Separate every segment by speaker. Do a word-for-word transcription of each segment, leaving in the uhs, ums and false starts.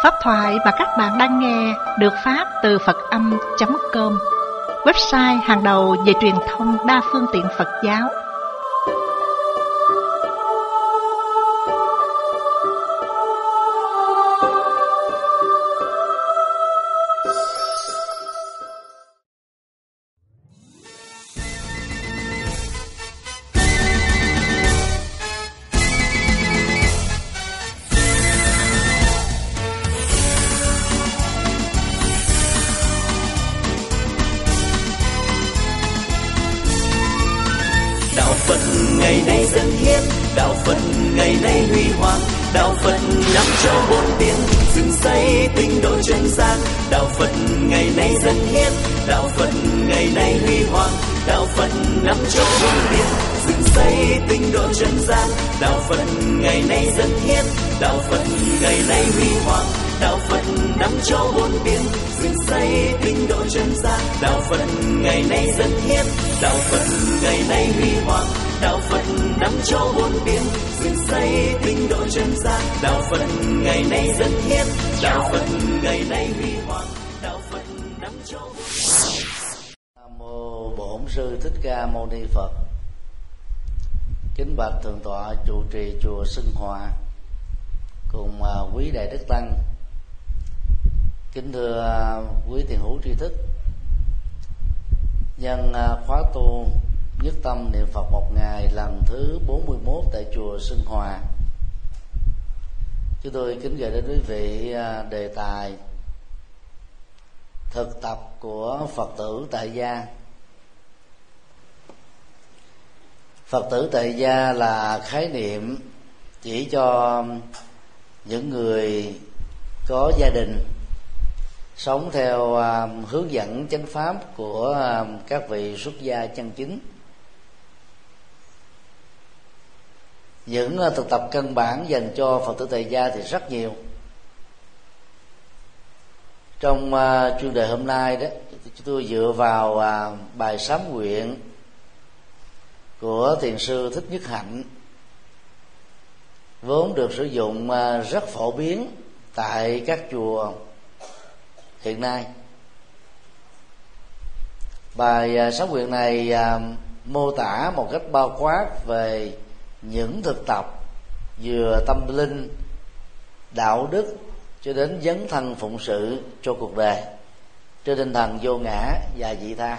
Speaker 1: Pháp thoại mà các bạn đang nghe được phát từ Phật Âm chấm com, website hàng đầu về truyền thông đa phương tiện Phật giáo.
Speaker 2: Ngày nay dân hiến, đạo Phật ngày nay huy hoàng, đạo Phật năm châu bốn biển, dựng xây tinh độ chân gian. Đạo Phật ngày nay dân hiến, đạo Phật ngày nay huy hoàng, đạo Phật năm châu bốn biển, dựng xây tinh độ chân gian. Đạo Phật ngày nay dân hiến, đạo Phật ngày nay huy hoàng, đạo Phật năm châu bốn biển, dựng xây tinh độ chân gian. Đạo Phật ngày nay dân hiến, đạo Phật ngày nay huy hoàng, đạo Phật năm châu bốn biển, dựng xây tinh độ chân gian. Đạo Phật ngày nay dân hiến, đạo Phật ngày nay huy hoàng, đạo Phật năm châu bốn biển.
Speaker 3: Nam mô Bổn Sư Thích Ca Mâu Ni Phật. Kính bạch thượng tọa trụ trì chùa Xưng Hòa cùng quý đại đức tăng. Kính thưa quý thiền hữu tri thức. Nhân khóa tu nhất tâm niệm Phật một ngày lần thứ bốn mươi mốt tại chùa Xưng Hòa, chúng tôi kính gửi đến quý vị đề tài thực tập của Phật tử tại gia. Phật tử tại gia là khái niệm chỉ cho những người có gia đình sống theo hướng dẫn chánh pháp của các vị xuất gia chân chính. Những thực tập căn bản dành cho Phật tử tại gia thì rất nhiều. Trong uh, chuyên đề hôm nay đó, chúng tôi dựa vào uh, bài sám nguyện của thiền sư Thích Nhất Hạnh, vốn được sử dụng uh, rất phổ biến tại các chùa hiện nay. Bài uh, sám nguyện này uh, mô tả một cách bao quát về những thực tập vừa tâm linh, đạo đức cho đến dấn thân phụng sự cho cuộc đời trên tinh thần vô ngã và vị tha.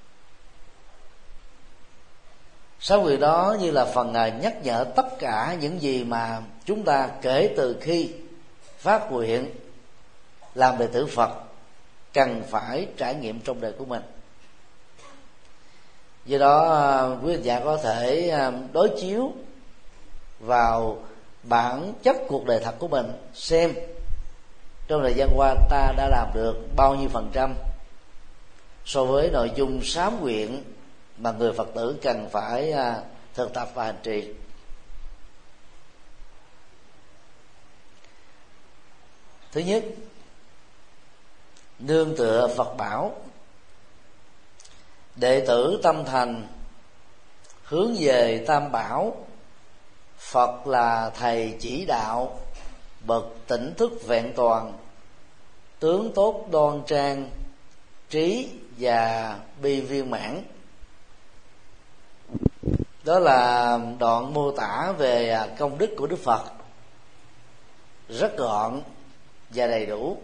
Speaker 3: Sáu nguyện đó như là phần nhắc nhở tất cả những gì mà chúng ta kể từ khi phát nguyện làm đệ tử Phật cần phải trải nghiệm trong đời của mình. Do đó quý vị giả có thể đối chiếu vào bản chất cuộc đời thật của mình, xem trong thời gian qua ta đã làm được bao nhiêu phần trăm so với nội dung sám nguyện mà người Phật tử cần phải thực tập và hành trì. Thứ nhất, nương tựa Phật bảo, đệ tử tâm thành hướng về Tam Bảo. Phật là thầy chỉ đạo, bậc tỉnh thức vẹn toàn, tướng tốt đoan trang, trí và bi viên mãn. Đó là đoạn mô tả về công đức của Đức Phật, rất gọn và đầy đủ.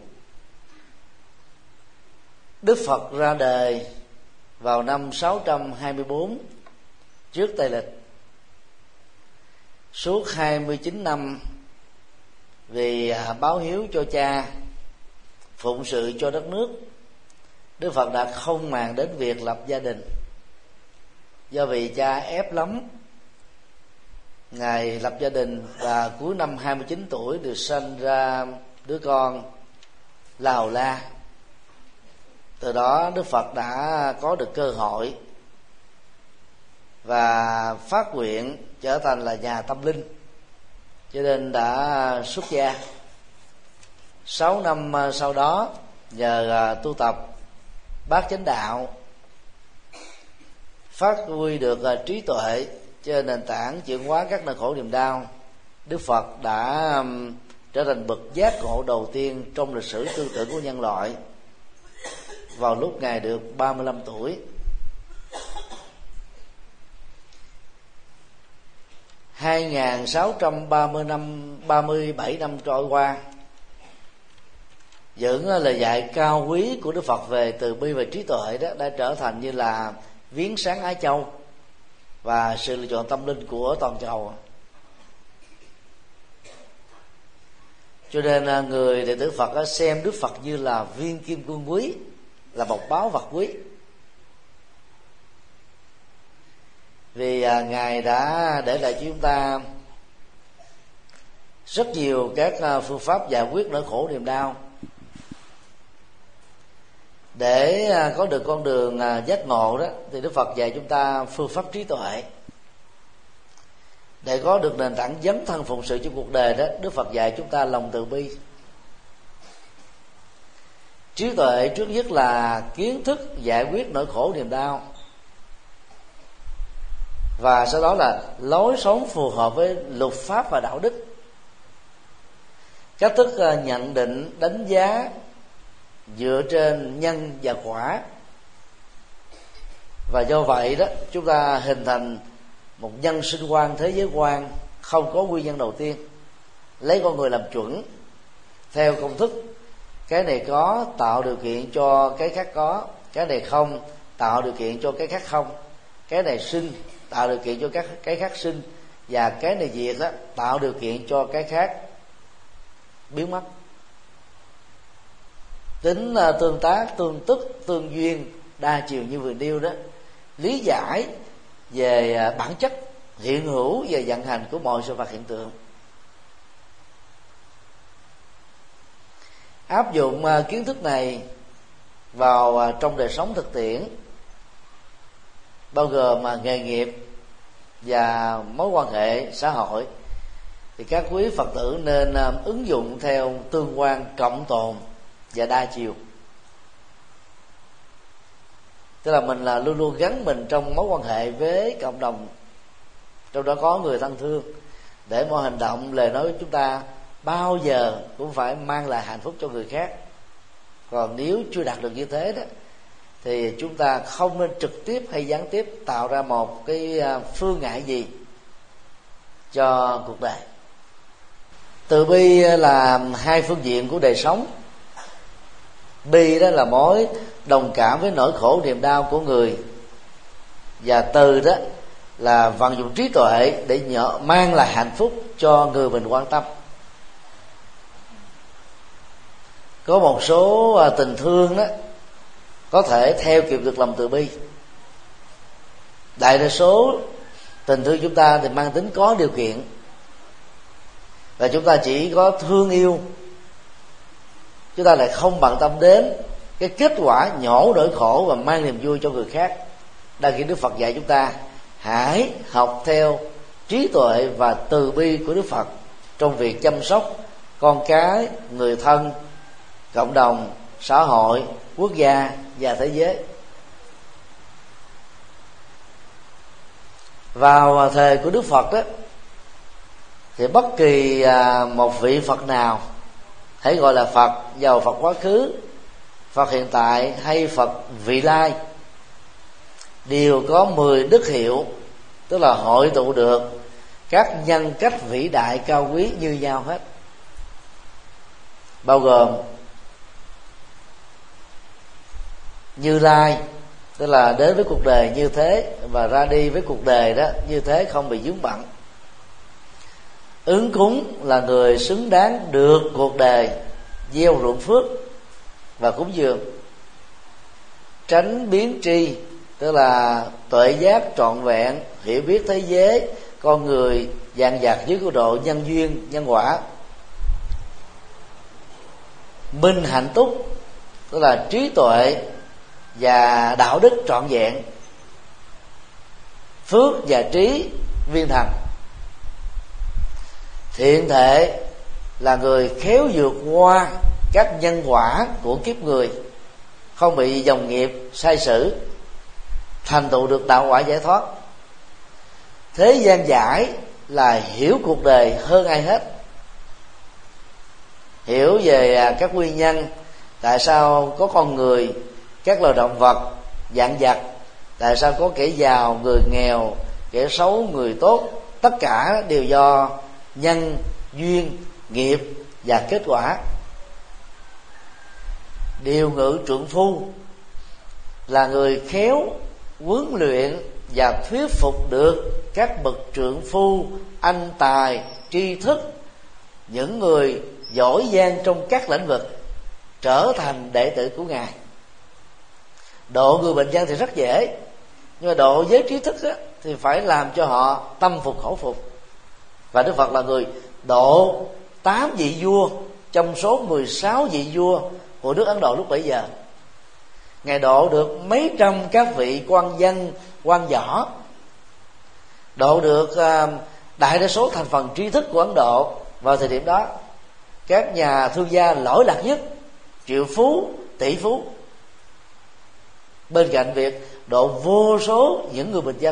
Speaker 3: Đức Phật ra đời vào năm sáu trăm hai mươi bốn trước Tây Lịch. Suốt hai mươi chín năm vì báo hiếu cho cha, phụng sự cho đất nước, Đức Phật đã không màng đến việc lập gia đình. Do vì cha ép lắm, Ngài lập gia đình và cuối năm hai mươi chín tuổi được sanh ra đứa con La Hầu La. Từ đó Đức Phật đã có được cơ hội và phát nguyện trở thành là nhà tâm linh, cho nên đã xuất gia. Sáu năm sau đó, nhờ tu tập bát chánh đạo, phát huy được trí tuệ trên nền tảng chuyển hóa các nỗi khổ niềm đau, Đức Phật đã trở thành bậc giác ngộ đầu tiên trong lịch sử tư tưởng của nhân loại vào lúc Ngài được ba mươi lăm tuổi. hai nghìn sáu trăm ba mươi năm, ba mươi bảy năm trôi qua, những lời dạy cao quý của Đức Phật về từ bi và trí tuệ đó đã trở thành như là viếng sáng Á Châu và sự lựa chọn tâm linh của toàn cầu. Cho nên người đệ tử Phật xem Đức Phật như là viên kim cương quý, là một báu vật quý, vì Ngài đã để lại cho chúng ta rất nhiều các phương pháp giải quyết nỗi khổ niềm đau. Để có được con đường giác ngộ đó thì Đức Phật dạy chúng ta phương pháp trí tuệ. Để có được nền tảng dấn thân phụng sự trong cuộc đời đó, Đức Phật dạy chúng ta lòng từ bi. Trí tuệ trước nhất là kiến thức giải quyết nỗi khổ niềm đau, và sau đó là lối sống phù hợp với luật pháp và đạo đức, cách thức nhận định đánh giá dựa trên nhân và quả. Và do vậy đó, chúng ta hình thành một nhân sinh quan, thế giới quan không có nguyên nhân đầu tiên, lấy con người làm chuẩn theo công thức cái này có tạo điều kiện cho cái khác có, cái này không tạo điều kiện cho cái khác không, cái này sinh tạo điều kiện cho các cái khác sinh, và cái này diệt đó tạo điều kiện cho cái khác biến mất. Tính tương tác, tương tức, tương duyên đa chiều như vừa nêu đó, lý giải về bản chất hiện hữu và vận hành của mọi sự vật hiện tượng. Áp dụng kiến thức này vào trong đời sống thực tiễn, bao gồm mà nghề nghiệp và mối quan hệ xã hội, thì các quý Phật tử nên ứng dụng theo tương quan cộng tồn và đa chiều. Tức là mình là luôn luôn gắn mình trong mối quan hệ với cộng đồng, trong đó có người thân thương, để mọi hành động, lời nói của chúng ta bao giờ cũng phải mang lại hạnh phúc cho người khác. Còn nếu chưa đạt được như thế đó, thì chúng ta không nên trực tiếp hay gián tiếp tạo ra một cái phương ngại gì cho cuộc đời. Từ bi là hai phương diện của đời sống. Bi đó là mối đồng cảm với nỗi khổ niềm đau của người, và từ đó là vận dụng trí tuệ để nhờ, mang lại hạnh phúc cho người mình quan tâm. Có một số tình thương đó có thể theo kịp được lòng từ bi. Đại đa số tình thương chúng ta thì mang tính có điều kiện, và chúng ta chỉ có thương yêu, chúng ta lại không bận tâm đến cái kết quả nhổ nỗi khổ và mang niềm vui cho người khác. Đang khi Đức Phật dạy chúng ta hãy học theo trí tuệ và từ bi của Đức Phật trong việc chăm sóc con cái, người thân, cộng đồng, xã hội, quốc gia và thế giới. Vào thời của Đức Phật đó, thì bất kỳ một vị Phật nào, hãy gọi là Phật, giàu Phật quá khứ, Phật hiện tại hay Phật vị lai, đều có mười đức hiệu, tức là hội tụ được các nhân cách vĩ đại cao quý như nhau hết, bao gồm Như Lai, tức là đến với cuộc đời như thế và ra đi với cuộc đời đó như thế, không bị vướng bận. Ứng cúng là người xứng đáng được cuộc đời gieo ruộng phước và cúng dường. Tránh biến tri, tức là tuệ giác trọn vẹn, hiểu biết thế giới, con người dàn dặt dưới cấp độ nhân duyên, nhân quả. Minh hạnh túc, tức là trí tuệ và đạo đức trọn vẹn. Phước và trí viên thành. Thiện thể là người khéo vượt qua các nhân quả của kiếp người, không bị dòng nghiệp sai sử, thành tựu được đạo quả giải thoát. Thế gian giải là hiểu cuộc đời hơn ai hết, hiểu về các nguyên nhân tại sao có con người, các loài động vật, vạn vật, tại sao có kẻ giàu, người nghèo, kẻ xấu, người tốt, tất cả đều do nhân, duyên, nghiệp và kết quả. Điều ngự trượng phu là người khéo huấn luyện và thuyết phục được các bậc trượng phu, anh tài, tri thức, những người giỏi giang trong các lĩnh vực trở thành đệ tử của Ngài. Độ người bình dân thì rất dễ, nhưng mà độ giới trí thức á, thì phải làm cho họ tâm phục khẩu phục. Và Đức Phật là người độ tám vị vua trong số mười sáu vị vua của nước Ấn Độ lúc bấy giờ. Ngài độ được mấy trăm các vị quan dân, quan võ, độ được uh, đại đa số thành phần trí thức của Ấn Độ vào thời điểm đó. Các nhà thương gia lỗi lạc nhất, triệu phú, tỷ phú, bên cạnh việc độ vô số những người bình dân.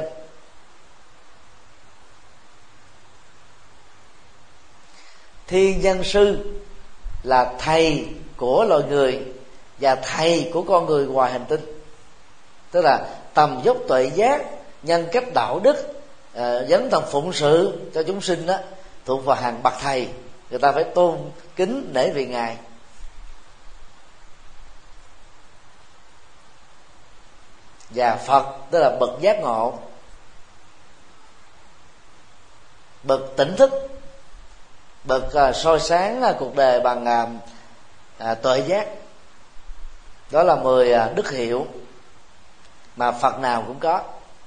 Speaker 3: Thiên nhân sư là thầy của loài người và thầy của con người ngoài hành tinh, tức là tầm dốc tuệ giác, nhân cách đạo đức, uh, dấn thân phụng sự cho chúng sinh đó, thuộc vào hàng bậc thầy. Người ta phải tôn kính nể vì Ngài. Và Phật tức là bậc giác ngộ, bậc tỉnh thức, bậc uh, soi sáng uh, cuộc đời bằng uh, uh, tuệ giác. Đó là mười uh, đức hiệu mà Phật nào cũng có.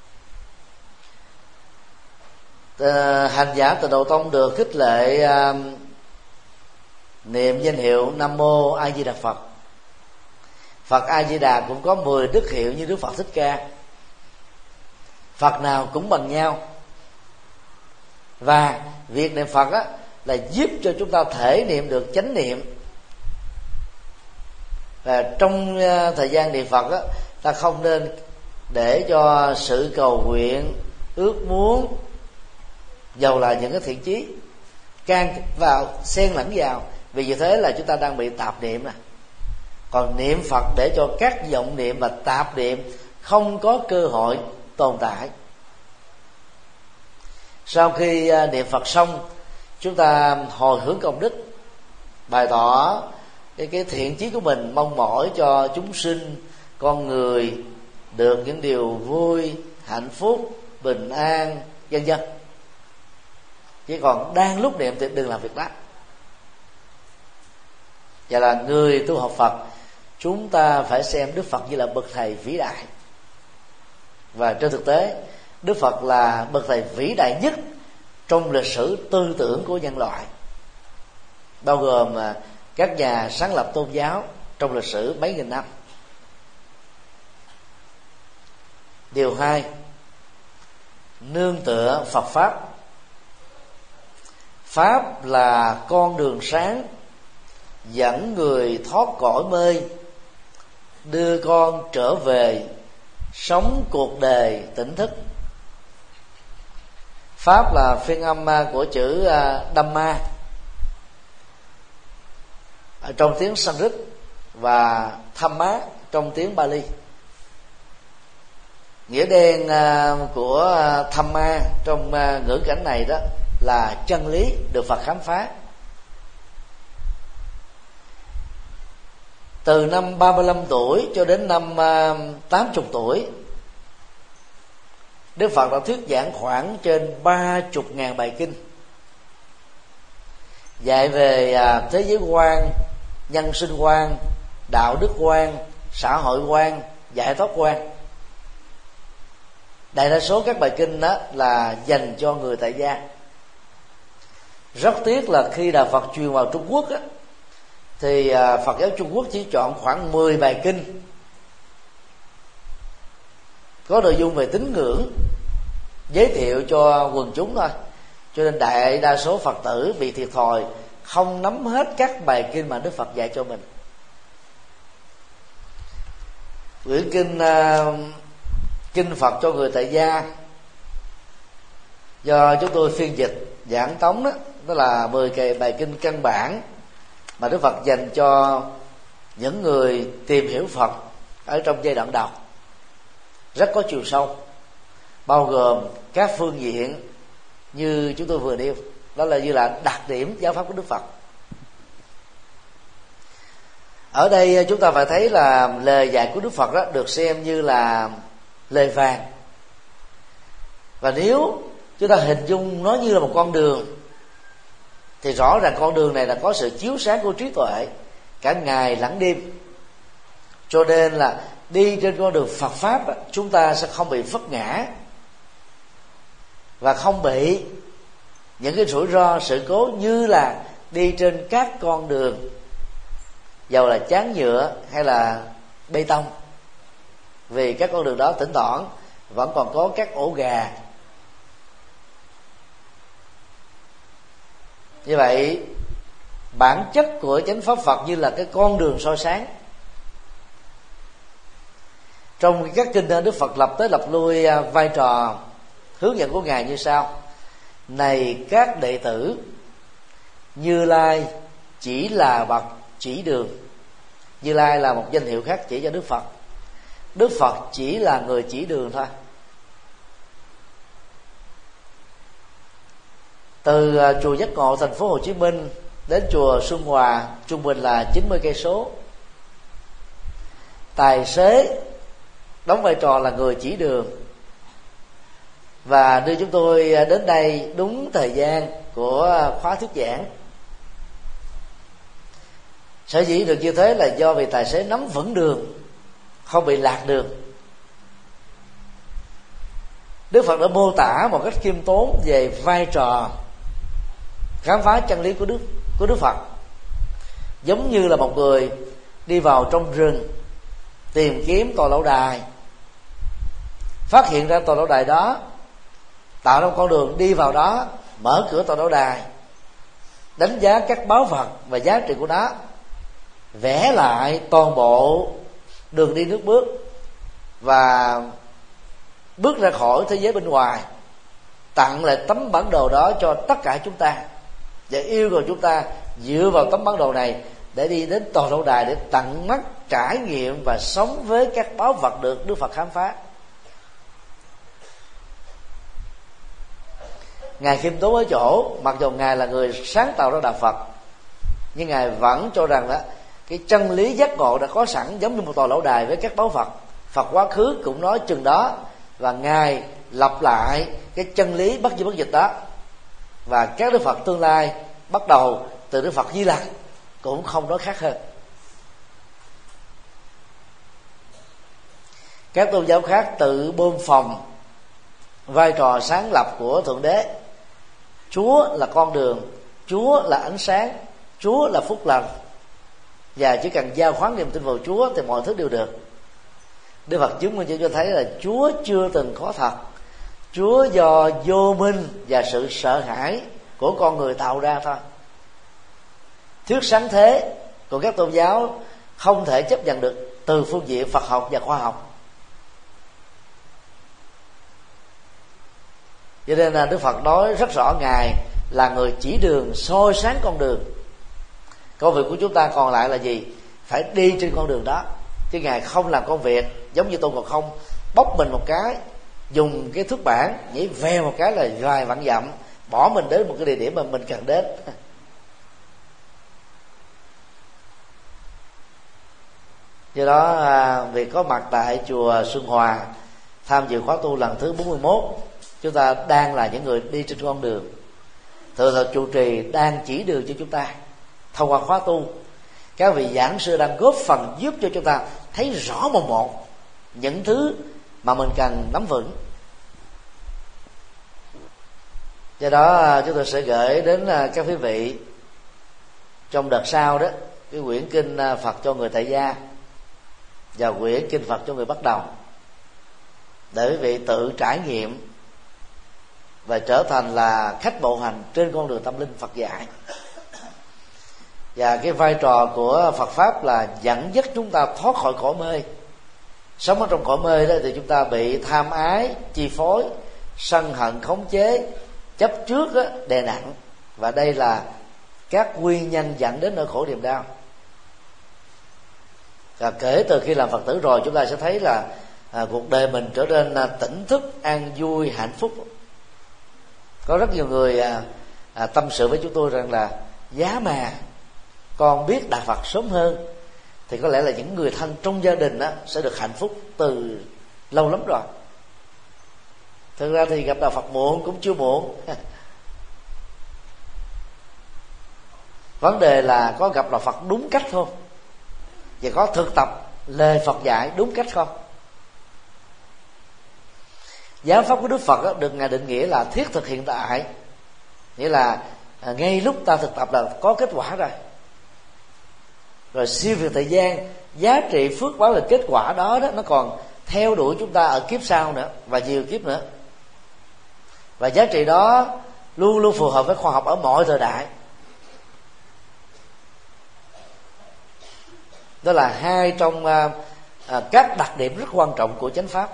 Speaker 3: Uh, hành giả Tịnh Độ Tông được khích lệ uh, niệm danh hiệu Nam Mô A Di Đà Phật. Phật A Di Đà cũng có mười đức hiệu như Đức Phật Thích Ca. Phật nào cũng bằng nhau. Và việc niệm Phật á, là giúp cho chúng ta thể niệm được chánh niệm. Và trong uh, thời gian niệm Phật á, ta không nên để cho sự cầu nguyện, ước muốn, dầu là những cái thiện chí, can vào, xen lẫn vào. Vì như thế là chúng ta đang bị tạp niệm nè. Còn niệm Phật để cho các vọng niệm và tạp niệm không có cơ hội tồn tại. Sau khi niệm Phật xong, chúng ta hồi hướng công đức, bày tỏ cái, cái thiện chí của mình, mong mỏi cho chúng sinh, con người được những điều vui, hạnh phúc, bình an, vân vân. Chỉ còn đang lúc niệm thì đừng làm việc đó. Và là người tu học Phật, chúng ta phải xem Đức Phật như là bậc thầy vĩ đại. Và trên thực tế, Đức Phật là bậc thầy vĩ đại nhất trong lịch sử tư tưởng của nhân loại, bao gồm các nhà sáng lập tôn giáo trong lịch sử mấy nghìn năm. Điều hai, nương tựa Phật Pháp. Pháp là con đường sáng dẫn người thoát cõi mê, đưa con trở về sống cuộc đời tỉnh thức. Pháp là phiên âm của chữ Dhamma trong tiếng Sanskrit và Thamma trong tiếng Bali. Nghĩa đen của Thamma trong ngữ cảnh này đó là chân lý được Phật khám phá. Từ năm ba mươi lăm tuổi cho đến năm tám mươi tuổi, Đức Phật đã thuyết giảng khoảng trên ba mươi ngàn bài kinh, dạy về thế giới quan, nhân sinh quan, đạo đức quan, xã hội quan, giải thoát quan. Đại đa số các bài kinh đó là dành cho người tại gia. Rất tiếc là khi Đạo Phật truyền vào Trung Quốc á, thì Phật giáo Trung Quốc chỉ chọn khoảng mười bài kinh có nội dung về tín ngưỡng, giới thiệu cho quần chúng thôi. Cho nên đại đa số Phật tử bị thiệt thòi, không nắm hết các bài kinh mà Đức Phật dạy cho mình. Quyển kinh uh, kinh Phật cho người tại gia do chúng tôi phiên dịch giảng tống đó, đó là mười bài kinh căn bản mà Đức Phật dành cho những người tìm hiểu Phật ở trong giai đoạn đầu rất có chiều sâu, bao gồm các phương diện như chúng tôi vừa nêu, đó là như là đặc điểm giáo pháp của Đức Phật. Ở đây chúng ta phải thấy là lời dạy của Đức Phật đó được xem như là lời vàng, và nếu chúng ta hình dung nó như là một con đường thì rõ ràng con đường này là có sự chiếu sáng của trí tuệ cả ngày lẫn đêm. Cho nên là đi trên con đường Phật pháp đó, chúng ta sẽ không bị vấp ngã và không bị những cái rủi ro sự cố như là đi trên các con đường dầu là chán nhựa hay là bê tông, vì các con đường đó thỉnh thoảng vẫn còn có các ổ gà. Như vậy bản chất của chánh pháp Phật như là cái con đường soi sáng. Trong các kinh Đức Phật lập tới lập lui vai trò hướng dẫn của Ngài như sau: này các đệ tử, Như Lai chỉ là bậc chỉ đường. Như Lai là một danh hiệu khác chỉ cho Đức Phật. Đức Phật chỉ là người chỉ đường thôi. Từ chùa Giác Ngộ thành phố Hồ Chí Minh đến chùa Xuân Hòa trung bình là chín mươi cây số. Tài xế đóng vai trò là người chỉ đường và đưa chúng tôi đến đây đúng thời gian của khóa thuyết giảng. Sở dĩ được như thế là do vì tài xế nắm vững đường, không bị lạc đường. Đức Phật đã mô tả một cách khiêm tốn về vai trò khám phá chân lý của Đức của Đức Phật, giống như là một người đi vào trong rừng tìm kiếm tòa lâu đài, phát hiện ra tòa lâu đài đó, tạo ra một con đường đi vào đó, mở cửa tòa lâu đài, đánh giá các báu vật và giá trị của nó, vẽ lại toàn bộ đường đi nước bước và bước ra khỏi thế giới bên ngoài, tặng lại tấm bản đồ đó cho tất cả chúng ta và yêu cầu chúng ta dựa vào tấm bản đồ này để đi đến tòa lâu đài để tận mắt trải nghiệm và sống với các báu vật được Đức Phật khám phá. Ngài khiêm tốn ở chỗ, mặc dù Ngài là người sáng tạo ra đạo Phật, nhưng Ngài vẫn cho rằng đó cái chân lý giác ngộ đã có sẵn giống như một tòa lâu đài với các báu vật. Phật quá khứ cũng nói chừng đó, và Ngài lặp lại cái chân lý bất di bất dịch đó. Và các Đức Phật tương lai bắt đầu từ Đức Phật Di Lặc cũng không nói khác hơn. Các tôn giáo khác tự bơm phồng vai trò sáng lập của Thượng Đế. Chúa là con đường, Chúa là ánh sáng, Chúa là phúc lành, và chỉ cần giao khoán niềm tin vào Chúa thì mọi thứ đều được. Đức Phật chứng minh cho thấy là Chúa chưa từng có thật. Chúa do vô minh và sự sợ hãi của con người tạo ra thôi. Thuyết sáng thế của các tôn giáo không thể chấp nhận được từ phương diện Phật học và khoa học. Cho nên là Đức Phật nói rất rõ Ngài là người chỉ đường, soi sáng con đường. Công việc của chúng ta còn lại là gì? Phải đi trên con đường đó. Chứ Ngài không làm công việc giống như Tôn Ngộ Không, bóc mình một cái, dùng cái thước bản nhảy ve một cái là vài vạn dặm, bỏ mình đến một cái địa điểm mà mình cần đến. Do đó việc có mặt tại chùa Xuân Hòa tham dự khóa tu lần thứ bốn mươi mốt, chúng ta đang là những người đi trên con đường. Thượng tọa trụ trì đang chỉ đường cho chúng ta thông qua khóa tu. Các vị giảng sư đang góp phần giúp cho chúng ta thấy rõ một một những thứ mà mình cần nắm vững. Do đó chúng tôi sẽ gửi đến các quý vị trong đợt sau đó cái quyển kinh Phật cho người tại gia và quyển kinh Phật cho người bắt đầu, để quý vị tự trải nghiệm và trở thành là khách bộ hành trên con đường tâm linh Phật dạy. Và cái vai trò của Phật pháp là dẫn dắt chúng ta thoát khỏi cõi mê. Sống ở trong cõi mê đó thì chúng ta bị tham ái chi phối, sân hận khống chế, chấp trước đó, đè nặng. Và đây là các nguyên nhân dẫn đến nỗi khổ niềm đau. Và kể từ khi làm Phật tử rồi, chúng ta sẽ thấy là à, cuộc đời mình trở nên à, tỉnh thức, an vui, hạnh phúc. Có rất nhiều người à, à, tâm sự với chúng tôi rằng là giá mà con biết Đạo Phật sớm hơn thì có lẽ là những người thân trong gia đình đó sẽ được hạnh phúc từ lâu lắm rồi. Thực ra thì gặp Đạo Phật muộn cũng chưa muộn. Vấn đề là có gặp Đạo Phật đúng cách không, và có thực tập lời Phật dạy đúng cách không. Giáo pháp của Đức Phật đó, được Ngài định nghĩa là thiết thực hiện tại, nghĩa là à, ngay lúc ta thực tập là có kết quả rồi. Rồi siêu việt thời gian, giá trị phước báo là kết quả đó, đó nó còn theo đuổi chúng ta ở kiếp sau nữa và nhiều kiếp nữa. Và giá trị đó luôn luôn phù hợp với khoa học ở mọi thời đại. Đó là hai trong à, à, các đặc điểm rất quan trọng của chánh pháp.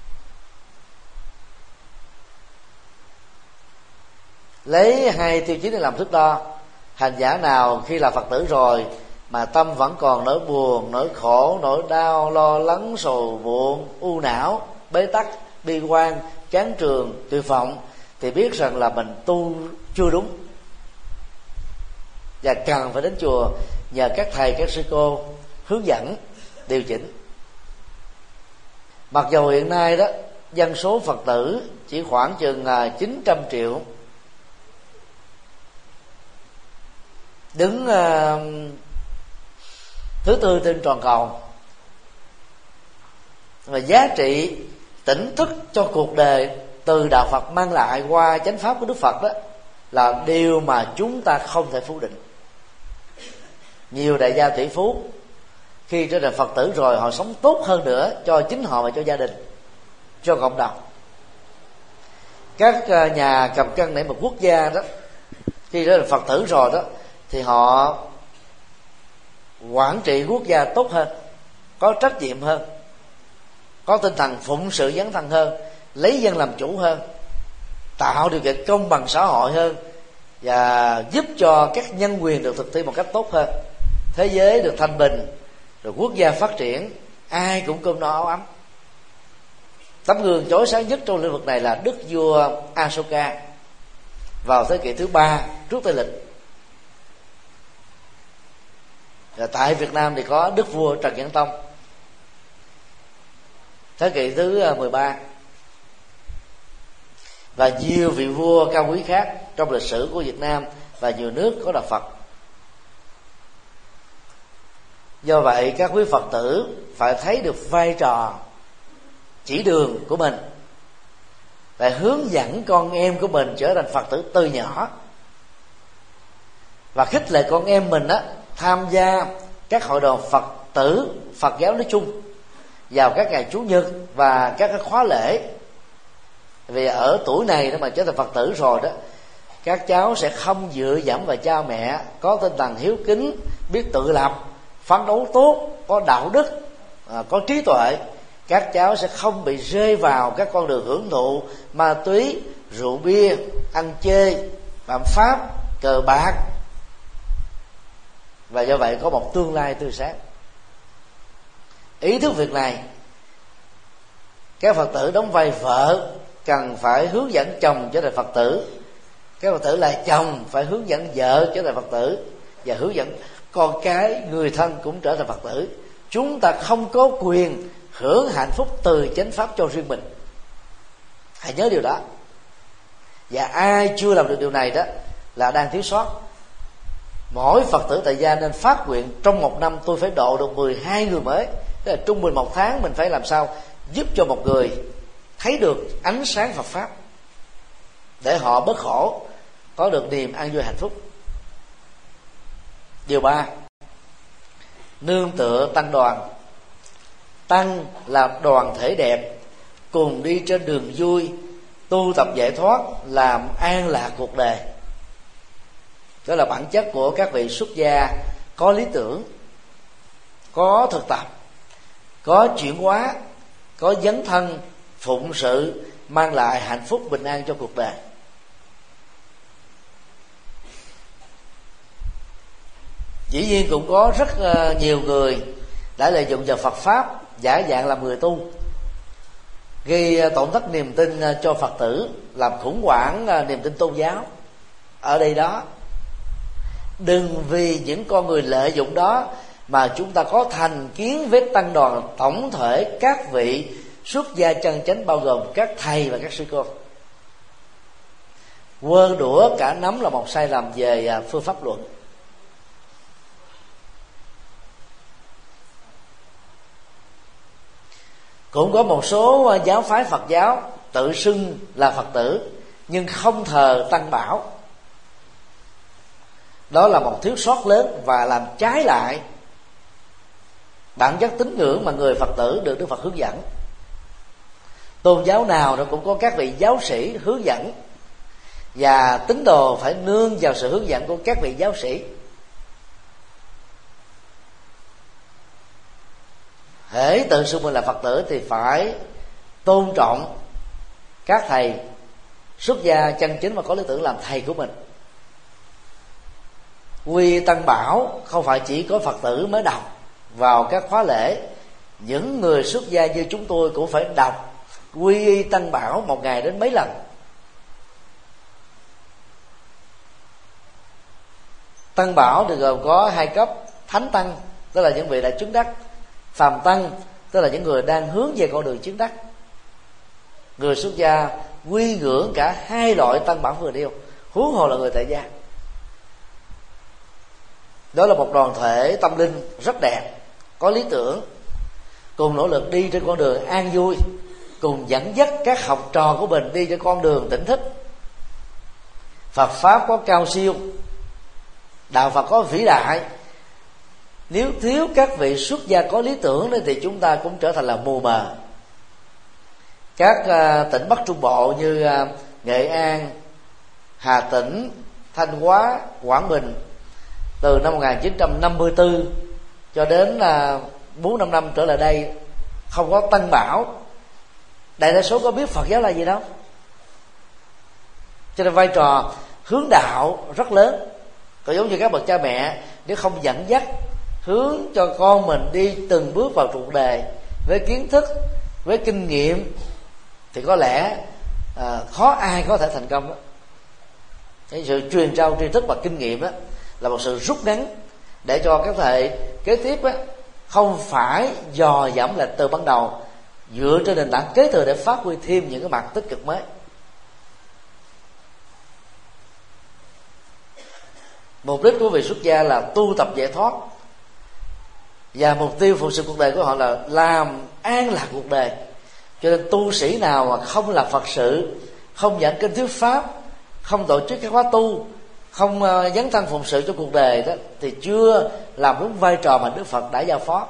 Speaker 3: Lấy hai tiêu chí để làm thước đo, hành giả nào khi là Phật tử rồi mà tâm vẫn còn nỗi buồn, nỗi khổ, nỗi đau, lo lắng, sầu muộn, u não, bế tắc, bi quan, chán trường, tuyệt vọng, thì biết rằng là mình tu chưa đúng, và cần phải đến chùa nhờ các thầy, các sư cô hướng dẫn, điều chỉnh. Mặc dù hiện nay đó dân số Phật tử chỉ khoảng chừng chín trăm triệu, đứng uh, thứ tư trên toàn cầu, và giá trị tỉnh thức cho cuộc đời từ Đạo Phật mang lại qua chánh pháp của Đức Phật đó là điều mà chúng ta không thể phủ định. Nhiều đại gia tỷ phú khi trở thành Phật tử rồi, họ sống tốt hơn nữa cho chính họ và cho gia đình, cho cộng đồng. Các nhà cầm cân nảy một quốc gia đó, khi trở thành Phật tử rồi đó, thì họ quản trị quốc gia tốt hơn, có trách nhiệm hơn, có tinh thần phụng sự dấn thân hơn, lấy dân làm chủ hơn, tạo điều kiện công bằng xã hội hơn, và giúp cho các nhân quyền được thực thi một cách tốt hơn, thế giới được thanh bình, rồi quốc gia phát triển, ai cũng cơm no áo ấm. Tấm gương chói sáng nhất trong lĩnh vực này là đức vua Asoka vào thế kỷ thứ ba trước Tây lịch. Và tại Việt Nam thì có đức vua Trần Nhân Tông thế kỷ thứ mười ba, và nhiều vị vua cao quý khác trong lịch sử của Việt Nam và nhiều nước có đạo Phật. Do vậy các quý Phật tử phải thấy được vai trò chỉ đường của mình, phải hướng dẫn con em của mình trở thành Phật tử từ nhỏ, và khích lệ con em mình á tham gia các hội đoàn Phật tử Phật giáo nói chung vào các ngày Chủ nhật và các cái khóa lễ. Vì ở tuổi này đó mà trở thành Phật tử rồi đó, các cháu sẽ không dựa dẫm vào cha mẹ, có tinh thần hiếu kính, biết tự lập, phấn đấu tốt, có đạo đức, có trí tuệ. Các cháu sẽ không bị rơi vào các con đường hưởng thụ ma túy, rượu bia, ăn chơi, phạm pháp, cờ bạc, và do vậy có một tương lai tươi sáng. Ý thức việc này, các Phật tử đóng vai vợ cần phải hướng dẫn chồng trở thành Phật tử, các Phật tử là chồng phải hướng dẫn vợ trở thành Phật tử, và hướng dẫn con cái, người thân cũng trở thành Phật tử. Chúng ta không có quyền hưởng hạnh phúc từ chánh pháp cho riêng mình, hãy nhớ điều đó. Và ai chưa làm được điều này đó là đang thiếu sót. Mỗi Phật tử tại gia nên phát nguyện trong một năm tôi phải độ được mười hai người mới. Tức là trung bình một tháng mình phải làm sao giúp cho một người thấy được ánh sáng Phật pháp, để họ bớt khổ, có được niềm an vui hạnh phúc. Điều ba, nương tựa tăng đoàn. Tăng là đoàn thể đẹp, cùng đi trên đường vui, tu tập giải thoát, làm an lạc cuộc đời. Đó là bản chất của các vị xuất gia có lý tưởng, có thực tập, có chuyển hóa, có dấn thân, phụng sự, mang lại hạnh phúc bình an cho cuộc đời. Dĩ nhiên cũng có rất nhiều người đã lợi dụng vào Phật pháp giả dạng làm người tu, gây tổn thất niềm tin cho Phật tử, làm khủng hoảng niềm tin tôn giáo. Ở đây đó, đừng vì những con người lợi dụng đó mà chúng ta có thành kiến với tăng đoàn tổng thể các vị xuất gia chân chánh, bao gồm các thầy và các sư cô. Quơ đũa cả nắm là một sai lầm về phương pháp luận. Cũng có một số giáo phái Phật giáo tự xưng là Phật tử nhưng không thờ Tăng Bảo. Đó là một thiếu sót lớn và làm trái lại bản chất tín ngưỡng mà người Phật tử được Đức Phật hướng dẫn. Tôn giáo nào nó cũng có các vị giáo sĩ hướng dẫn, và tín đồ phải nương vào sự hướng dẫn của các vị giáo sĩ. Hễ tự xưng mình là Phật tử thì phải tôn trọng các thầy xuất gia chân chính và có lý tưởng làm thầy của mình. Quy Tăng Bảo không phải chỉ có Phật tử mới đọc vào các khóa lễ. Những người xuất gia như chúng tôi cũng phải đọc Quy Y Tăng Bảo một ngày đến mấy lần. Tăng Bảo được gồm có hai cấp: Thánh Tăng, tức là những vị đã chứng đắc; Phàm Tăng, tức là những người đang hướng về con đường chứng đắc. Người xuất gia quy ngưỡng cả hai loại Tăng Bảo vừa nêu, huống hồ là người tại gia. Đó là một đoàn thể tâm linh rất đẹp, có lý tưởng, cùng nỗ lực đi trên con đường an vui, cùng dẫn dắt các học trò của mình đi trên con đường tỉnh thức. Phật pháp có cao siêu, đạo Phật có vĩ đại. Nếu thiếu các vị xuất gia có lý tưởng thì chúng ta cũng trở thành là mù mờ. Các uh, tỉnh Bắc Trung Bộ như uh, Nghệ An, Hà Tĩnh, Thanh Hóa, Quảng Bình, từ năm một nghìn chín trăm năm mươi tư cho đến uh, bốn năm năm trở lại đây không có Tăng Bảo. Đại đa số có biết Phật giáo là gì đâu. Cho nên vai trò hướng đạo rất lớn. Còn giống như các bậc cha mẹ, nếu không dẫn dắt hướng cho con mình đi từng bước vào cuộc đời với kiến thức, với kinh nghiệm, thì có lẽ à, khó ai có thể thành công đó. Cái sự truyền trao tri thức và kinh nghiệm đó là một sự rút ngắn để cho các thế hệ kế tiếp đó, không phải dò dẫm lại từ ban đầu, dựa trên nền tảng kế thừa để phát huy thêm những cái mặt tích cực mới. Mục đích của vị xuất gia là tu tập giải thoát, và mục tiêu phụng sự cuộc đời của họ là làm an lạc cuộc đời. Cho nên tu sĩ nào mà không làm Phật sự, không giảng kinh thuyết pháp, không tổ chức các khóa tu, không dấn thân phụng sự cho cuộc đời đó, thì chưa làm đúng vai trò mà Đức Phật đã giao phó.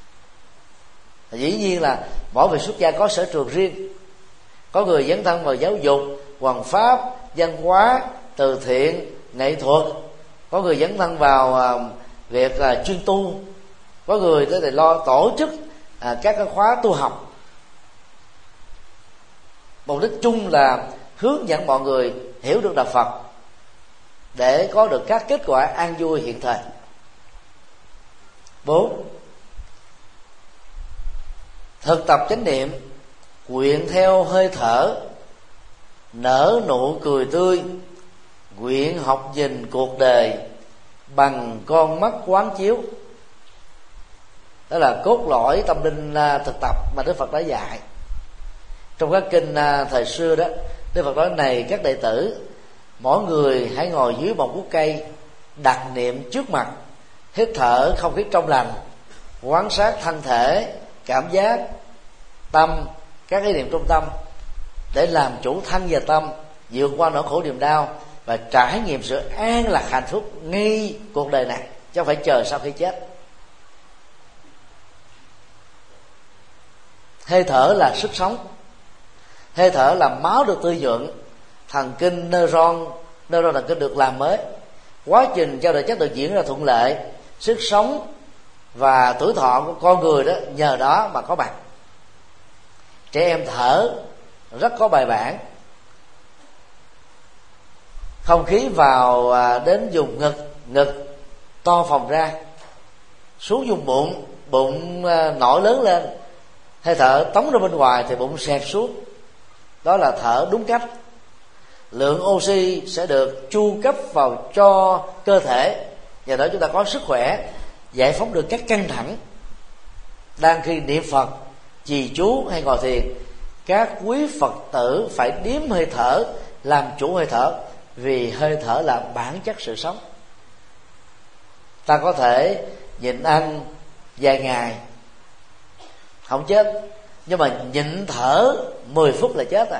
Speaker 3: Dĩ nhiên là mỗi vị xuất gia có sở trường riêng. Có người dấn thân vào giáo dục, hoằng pháp, văn hóa, từ thiện, nghệ thuật. Có người dấn thân vào uh, việc uh, chuyên tu. Có người tới thì lo tổ chức uh, các cái khóa tu học. Mục đích chung là hướng dẫn mọi người hiểu được đạo Phật để có được các kết quả an vui hiện thời. Bốn, thực tập chánh niệm, nguyện theo hơi thở, nở nụ cười tươi, nguyện học nhìn cuộc đời bằng con mắt quán chiếu. Đó là cốt lõi tâm linh thực tập mà Đức Phật đã dạy. Trong các kinh thời xưa đó, Đức Phật nói này các đệ tử, mỗi người hãy ngồi dưới một gốc cây, đặt niệm trước mặt, hít thở không khí trong lành, quan sát thân thể, cảm giác, tâm, các ý niệm trong tâm, để làm chủ thân và tâm, vượt qua nỗi khổ niềm đau và trải nghiệm sự an lạc hạnh phúc ngay cuộc đời này, chứ không phải chờ sau khi chết. Hơi thở là sức sống. Hơi thở là máu được tươi nhuận, thần kinh neuron, neuron thần kinh được làm mới, quá trình trao đổi chất được diễn ra thuận lợi, sức sống và tuổi thọ của con người đó nhờ đó mà có mặt. Trẻ em thở rất có bài bản. Không khí vào đến vùng ngực, ngực to phồng ra, xuống vùng bụng, bụng nổi lớn lên, hơi thở tống ra bên ngoài thì bụng xẹp xuống. Đó là thở đúng cách. Lượng oxy sẽ được chu cấp vào cho cơ thể, nhờ đó chúng ta có sức khỏe, giải phóng được các căng thẳng. Đang khi niệm Phật, trì chú hay ngồi thiền, các quý Phật tử phải điếm hơi thở, làm chủ hơi thở, vì hơi thở là bản chất sự sống. Ta có thể nhịn ăn vài ngày không chết, nhưng mà nhịn thở mười phút là chết rồi.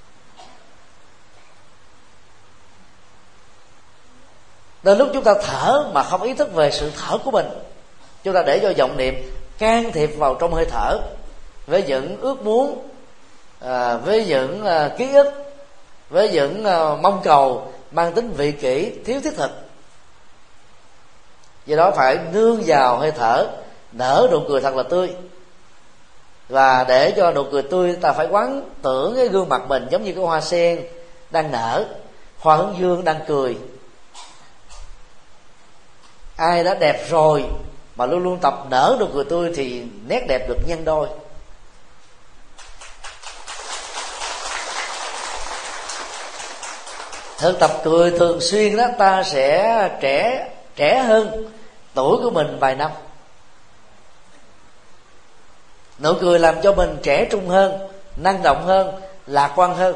Speaker 3: Đến lúc chúng ta thở mà không ý thức về sự thở của mình, chúng ta để cho vọng niệm can thiệp vào trong hơi thở với những ước muốn, à, với những à, ký ức, với những à, mong cầu mang tính vị kỷ, thiếu thiết thực. Do đó phải nương vào hơi thở, nở nụ cười thật là tươi. Và để cho nụ cười tươi, ta phải quán tưởng cái gương mặt mình giống như cái hoa sen đang nở, hoa hướng dương đang cười. Ai đã đẹp rồi mà luôn luôn tập nở nụ cười tươi thì nét đẹp được nhân đôi. Thực tập cười thường xuyên đó, ta sẽ trẻ trẻ hơn tuổi của mình vài năm. Nụ cười làm cho mình trẻ trung hơn, năng động hơn, lạc quan hơn.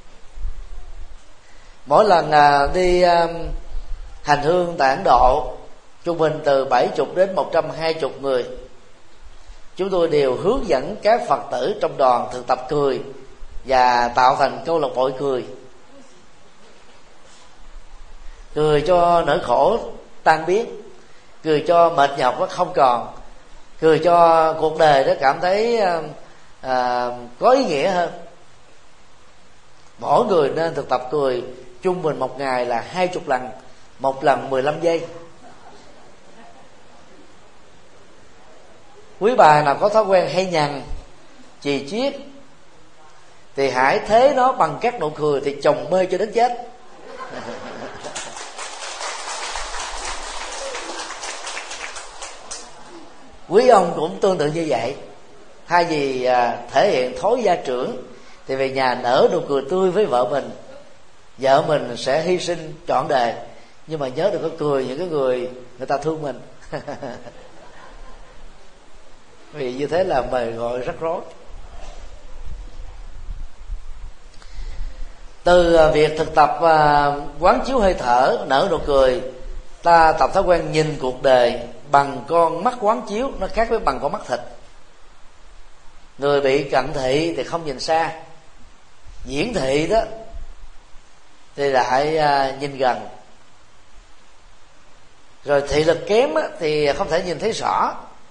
Speaker 3: Mỗi lần à, đi à, hành hương tại Ấn Độ, trung bình từ bảy mươi đến một trăm hai mươi người, chúng tôi đều hướng dẫn các Phật tử trong đoàn thực tập cười và tạo thành câu lạc bộ cười. Cười cho nỗi khổ tan biến, cười cho mệt nhọc nó không còn, cười cho cuộc đời nó cảm thấy à, có ý nghĩa hơn. Mỗi người nên thực tập cười trung bình một ngày là hai chục lần, một lần mười lăm giây. Quý bà nào có thói quen hay nhằn, chì chiết thì hãy thế nó bằng các nụ cười, thì chồng mê cho đến chết. Quý ông cũng tương tự như vậy. Thay vì à, thể hiện thối gia trưởng thì về nhà nở nụ cười tươi với vợ mình. Vợ mình sẽ hy sinh trọn đời, nhưng mà nhớ đừng có cười những cái người người ta thương mình. Vì như thế là mời gọi rắc rối. Từ việc thực tập à, quán chiếu hơi thở, nở nụ cười, ta tập thói quen nhìn cuộc đời bằng con mắt quán chiếu. Nó khác với bằng con mắt thịt. Người bị cận thị thì không nhìn xa, diễn thị đó thì lại à, nhìn gần. Rồi thị lực kém á, thì không thể nhìn thấy rõ.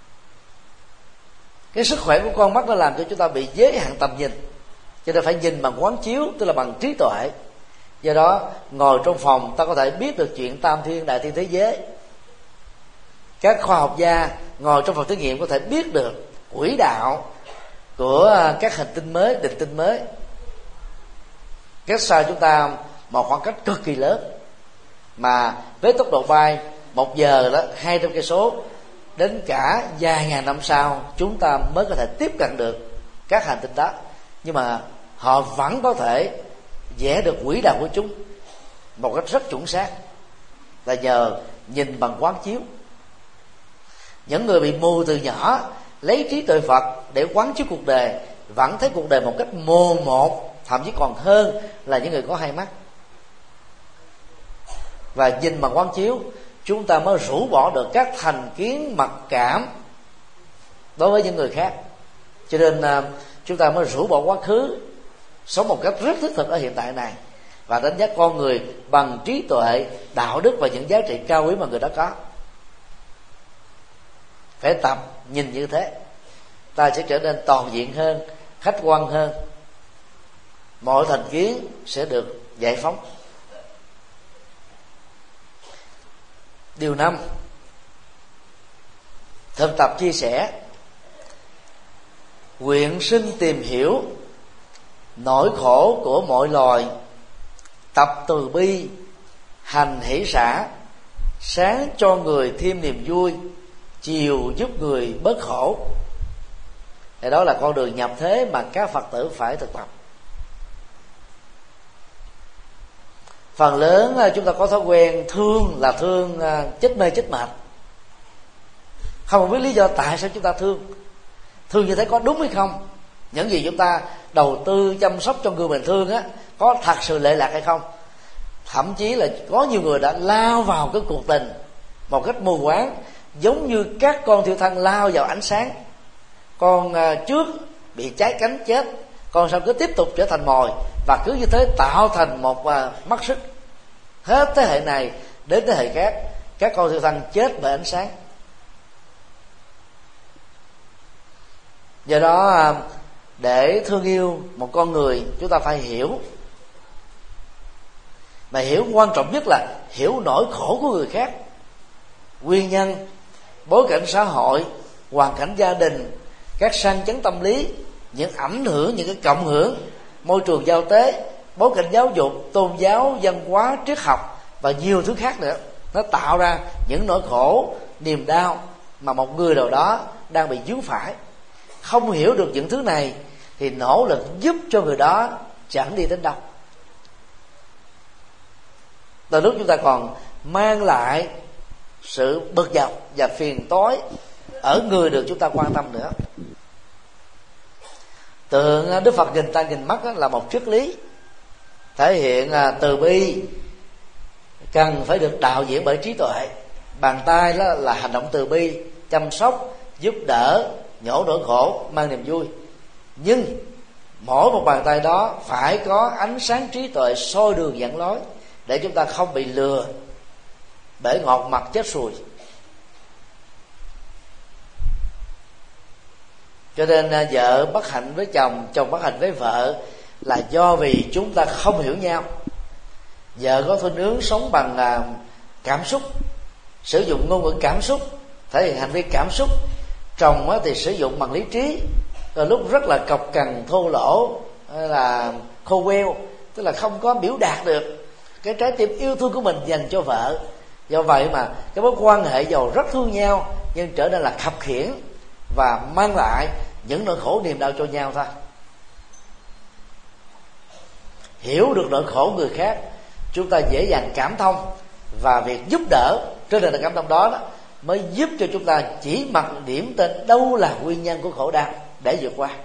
Speaker 3: Cái sức khỏe của con mắt nó làm cho chúng ta bị giới hạn tầm nhìn, cho nên phải nhìn bằng quán chiếu, tức là bằng trí tuệ. Do đó ngồi trong phòng ta có thể biết được chuyện tam thiên đại thiên thế giới. Các khoa học gia ngồi trong phòng thí nghiệm có thể biết được quỹ đạo của các hành tinh mới, hành tinh mới, cách xa chúng ta một khoảng cách cực kỳ lớn, mà với tốc độ bay một giờ đó hai trăm cây số, đến cả vài ngàn năm sau chúng ta mới có thể tiếp cận được các hành tinh đó. Nhưng mà họ vẫn có thể vẽ được quỹ đạo của chúng một cách rất chuẩn xác, là nhờ nhìn bằng quán chiếu. Những người bị mù từ nhỏ lấy trí tuệ Phật để quán chiếu cuộc đời vẫn thấy cuộc đời một cách mồn một, thậm chí còn hơn là những người có hai mắt. Và nhìn bằng quán chiếu, chúng ta mới rũ bỏ được các thành kiến mặc cảm đối với những người khác. Cho nên chúng ta mới rũ bỏ quá khứ, sống một cách rất thiết thực ở hiện tại này, và đánh giá con người bằng trí tuệ, đạo đức và những giá trị cao quý mà người đó có. Phải tập nhìn như thế, ta sẽ trở nên toàn diện hơn, khách quan hơn, mọi thành kiến sẽ được giải phóng. Điều năm, thực tập chia sẻ. Nguyện sinh tìm hiểu nỗi khổ của mọi loài, tập từ bi, hành hỷ xả, sáng cho người thêm niềm vui, chiều giúp người bớt khổ. Thì đó là con đường nhập thế mà các Phật tử phải thực tập. Phần lớn chúng ta có thói quen thương là thương chết mê chết mệt, không biết lý do tại sao chúng ta thương. Thương như thế có đúng hay không? Những gì chúng ta đầu tư chăm sóc cho người mình thương á, có thật sự lệ lạc hay không? Thậm chí là có nhiều người đã lao vào cái cuộc tình một cách mù quáng, giống như các con thiêu thân lao vào ánh sáng. Con trước bị cháy cánh chết, con sau cứ tiếp tục trở thành mồi, và cứ như thế tạo thành một mắt xích. Hết thế hệ này đến thế hệ khác, các con thiêu thân chết bởi ánh sáng. Do đó, để thương yêu một con người, chúng ta phải hiểu. Mà hiểu quan trọng nhất là hiểu nỗi khổ của người khác, nguyên nhân, bối cảnh xã hội, hoàn cảnh gia đình, các sang chấn tâm lý, những ảnh hưởng, những cái cộng hưởng, môi trường giao tế, bối cảnh giáo dục, tôn giáo, văn hóa, triết học và nhiều thứ khác nữa. Nó tạo ra những nỗi khổ, niềm đau mà một người nào đó đang bị vướng phải. Không hiểu được những thứ này thì nỗ lực giúp cho người đó chẳng đi đến đâu. Từ lúc chúng ta còn mang lại sự bực dọc và phiền toái ở người được chúng ta quan tâm nữa. Tượng Đức Phật nghìn tay nghìn mắt là một triết lý thể hiện từ bi cần phải được đạo diễn bởi trí tuệ. Bàn tay đó là hành động từ bi, chăm sóc, giúp đỡ, nhổ nỗi khổ, mang niềm vui. Nhưng mỗi một bàn tay đó phải có ánh sáng trí tuệ soi đường dẫn lối, để chúng ta không bị lừa bể ngọt mặt chết sùi. Cho nên vợ bất hạnh với chồng, chồng bất hạnh với vợ là do vì chúng ta không hiểu nhau. Vợ có khuynh hướng sống bằng cảm xúc, sử dụng ngôn ngữ cảm xúc, thể hiện hành vi cảm xúc. Chồng thì sử dụng bằng lý trí, rồi lúc rất là cộc cằn, thô lỗ, hay là khô queo, tức là không có biểu đạt được cái trái tim yêu thương của mình dành cho vợ. Do vậy mà cái mối quan hệ giàu rất thương nhau nhưng trở nên là khập khiễng và mang lại những nỗi khổ niềm đau cho nhau thôi. Hiểu được nỗi khổ người khác, chúng ta dễ dàng cảm thông, và việc giúp đỡ trên nền cảm thông đó, đó mới giúp cho chúng ta chỉ mặc điểm tên đâu là nguyên nhân của khổ đau để vượt qua.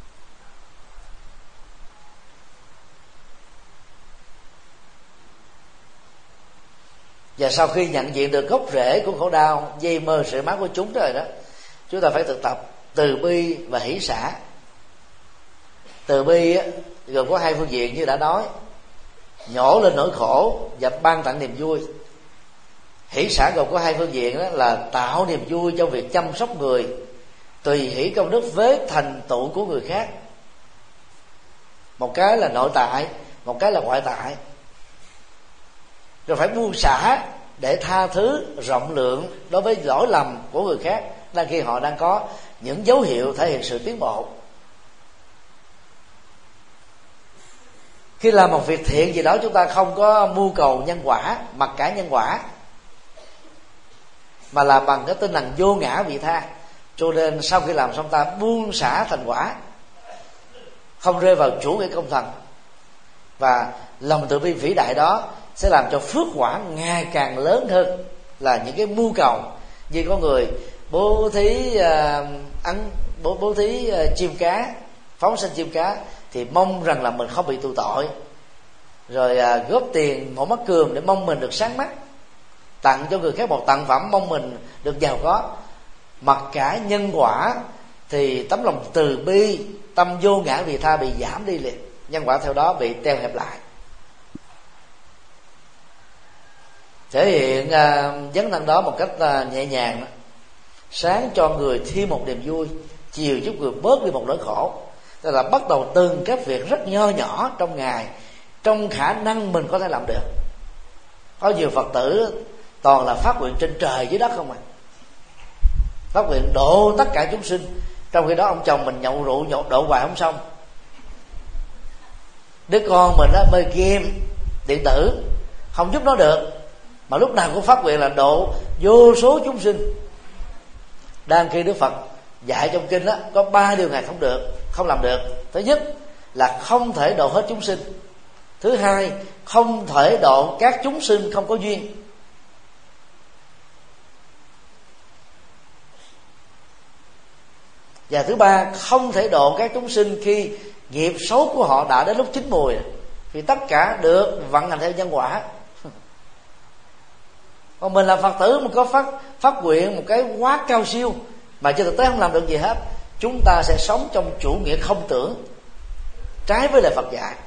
Speaker 3: Và sau khi nhận diện được gốc rễ của khổ đau, dây mơ sợi máu của chúng rồi đó, chúng ta phải thực tập từ bi và hỷ xả. Từ bi gồm có hai phương diện như đã nói: nhổ lên nỗi khổ và ban tặng niềm vui. Hỷ xả gồm có hai phương diện, đó là tạo niềm vui trong việc chăm sóc người, tùy hỷ công đức với thành tựu của người khác. Một cái là nội tại, một cái là ngoại tại. Rồi phải buông xả để tha thứ rộng lượng đối với lỗi lầm của người khác, đang khi họ đang có những dấu hiệu thể hiện sự tiến bộ. Khi làm một việc thiện gì đó, chúng ta không có mưu cầu nhân quả, mặc cả nhân quả, mà là bằng cái tinh thần vô ngã vị tha. Cho nên sau khi làm xong, ta buông xả thành quả, không rơi vào chủ nghĩa công thần. Và lòng từ bi vĩ đại đó sẽ làm cho phước quả ngày càng lớn hơn là những cái mưu cầu. Như có người bố thí uh, ăn bố bố thí uh, chim cá, phóng sinh chim cá, thì mong rằng là mình không bị tù tội, rồi uh, góp tiền mổ mắt cườm để mong mình được sáng mắt, tặng cho người khác một tặng phẩm mong mình được giàu có. Mặc cả nhân quả thì tấm lòng từ bi, tâm vô ngã vị tha bị giảm đi liền, nhân quả theo đó bị teo hẹp lại. Thể hiện uh, vấn năng đó một cách uh, nhẹ nhàng đó. Sáng cho người thêm một niềm vui, chiều giúp người bớt đi một nỗi khổ. Tức là bắt đầu từng các việc rất nho nhỏ trong ngày, trong khả năng mình có thể làm được. Có nhiều Phật tử toàn là phát nguyện trên trời dưới đất không à, phát nguyện độ tất cả chúng sinh, trong khi đó ông chồng mình nhậu rượu nhậu độ hoài không xong, đứa con mình á mê game điện tử không giúp nó được, mà lúc nào cũng phát nguyện là độ vô số chúng sinh. Đang khi Đức Phật dạy trong kinh đó, có ba điều Ngài không được, không làm được. Thứ nhất là không thể độ hết chúng sinh. Thứ hai, không thể độ các chúng sinh không có duyên. Và thứ ba, không thể độ các chúng sinh khi nghiệp xấu của họ đã đến lúc chín mùi, vì tất cả được vận hành theo nhân quả. Còn mình là Phật tử mà có phát phát nguyện một cái quá cao siêu mà trên thực tế không làm được gì hết, chúng ta sẽ sống trong chủ nghĩa không tưởng, trái với lời Phật dạy.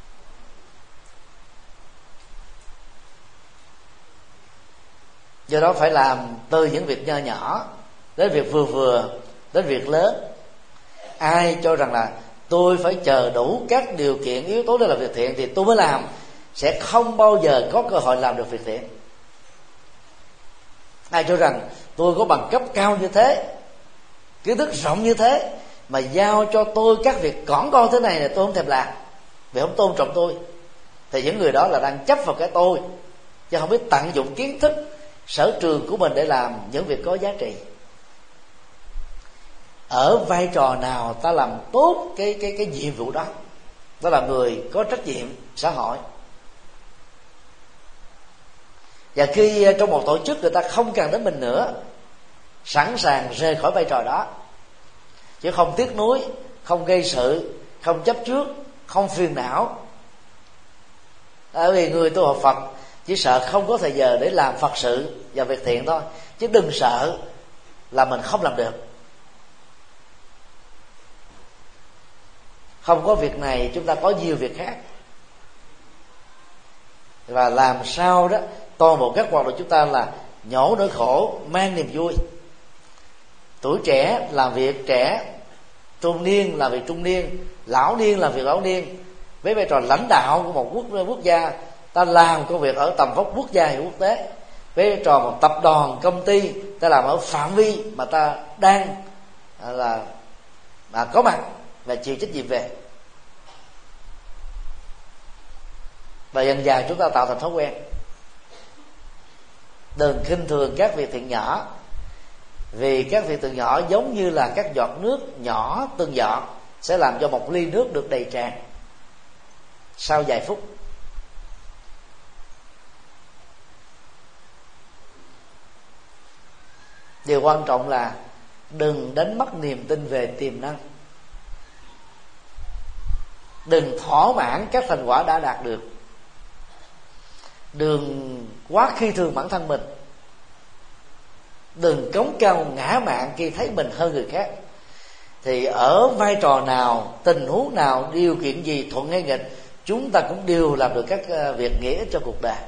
Speaker 3: Do đó phải làm từ những việc nho nhỏ đến việc vừa vừa đến việc lớn. Ai cho rằng là tôi phải chờ đủ các điều kiện yếu tố để làm việc thiện thì tôi mới làm, sẽ không bao giờ có cơ hội làm được việc thiện. Ai cho rằng tôi có bằng cấp cao như thế, kiến thức rộng như thế, mà giao cho tôi các việc cỏn con thế này là tôi không thèm làm vì không tôn trọng tôi, thì những người đó là đang chấp vào cái tôi, chứ không biết tận dụng kiến thức sở trường của mình để làm những việc có giá trị. Ở vai trò nào ta làm tốt cái cái cái nhiệm vụ đó, đó là người có trách nhiệm xã hội. Và khi trong một tổ chức người ta không cần đến mình nữa, sẵn sàng rời khỏi vai trò đó, chứ không tiếc nuối, không gây sự, không chấp trước, không phiền não. Bởi vì người tu học Phật chỉ sợ không có thời giờ để làm Phật sự và việc thiện thôi, chứ đừng sợ là mình không làm được. Không có việc này chúng ta có nhiều việc khác, và làm sao đó toàn bộ các hoạt động chúng ta là nhổ nỗi khổ mang niềm vui. Tuổi trẻ làm việc trẻ, trung niên làm việc trung niên, lão niên làm việc lão niên. Với vai trò lãnh đạo của một quốc quốc gia, ta làm công việc ở tầm vóc quốc gia hay quốc tế. Với vai trò một tập đoàn công ty, ta làm ở phạm vi mà ta đang là mà có mặt và chịu trách nhiệm về. Và dần dần chúng ta tạo thành thói quen. Đừng khinh thường các việc thiện nhỏ, vì các việc thiện nhỏ giống như là các giọt nước nhỏ từng giọt sẽ làm cho một ly nước được đầy tràn sau vài phút. Điều quan trọng là đừng đánh mất niềm tin về tiềm năng, đừng thỏa mãn các thành quả đã đạt được, đừng quá khi thường bản thân mình, đừng cống cao ngã mạn khi thấy mình hơn người khác. Thì ở vai trò nào, tình huống nào, điều kiện gì, thuận hay nghịch, chúng ta cũng đều làm được các việc nghĩa ích cho cuộc đời.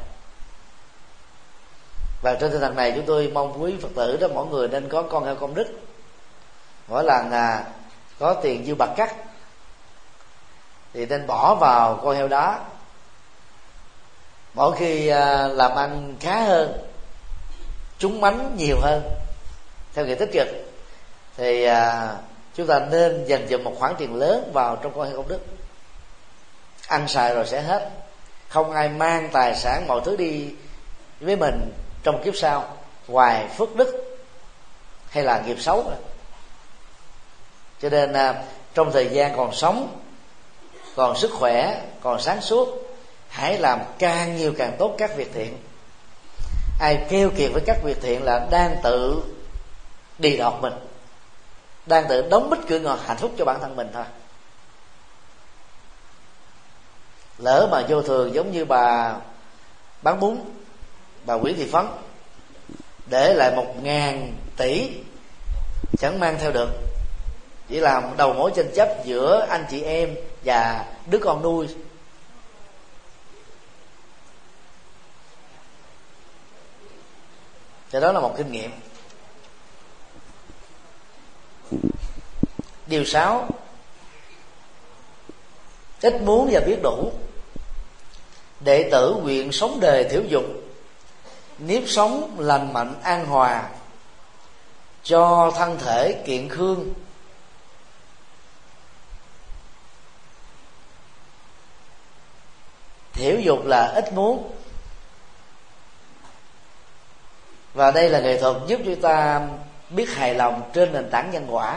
Speaker 3: Và trên tinh thần này chúng tôi mong quý Phật tử đó, mỗi người nên có con heo công đức. Mỗi lần à, có tiền dư bạc cắt thì nên bỏ vào con heo đó. Mỗi khi à, làm ăn khá hơn, trúng mánh nhiều hơn theo nghĩa tích cực, thì à, chúng ta nên dành dụm một khoản tiền lớn vào trong con heo công đức. Ăn xài rồi sẽ hết, không ai mang tài sản mọi thứ đi với mình trong kiếp sau ngoài phước đức hay là nghiệp xấu. Cho nên à, trong thời gian còn sống, còn sức khỏe, còn sáng suốt, hãy làm càng nhiều càng tốt các việc thiện. Ai keo kiệt với các việc thiện là đang tự đi đọt mình, đang tự đóng bít cửa ngọt hạnh phúc cho bản thân mình thôi. Lỡ mà vô thường giống như bà bán bún, bà Nguyễn Thị Phấn, để lại một ngàn tỷ chẳng mang theo được, chỉ làm đầu mối tranh chấp giữa anh chị em và đứa con nuôi. Thì đó là một kinh nghiệm. Điều sáu, ít muốn và biết đủ. Đệ tử nguyện sống đời thiểu dục, nếp sống lành mạnh an hòa, cho thân thể kiện khương, thiểu dục là ít muốn. Và đây là nghệ thuật giúp chúng ta biết hài lòng trên nền tảng nhân quả.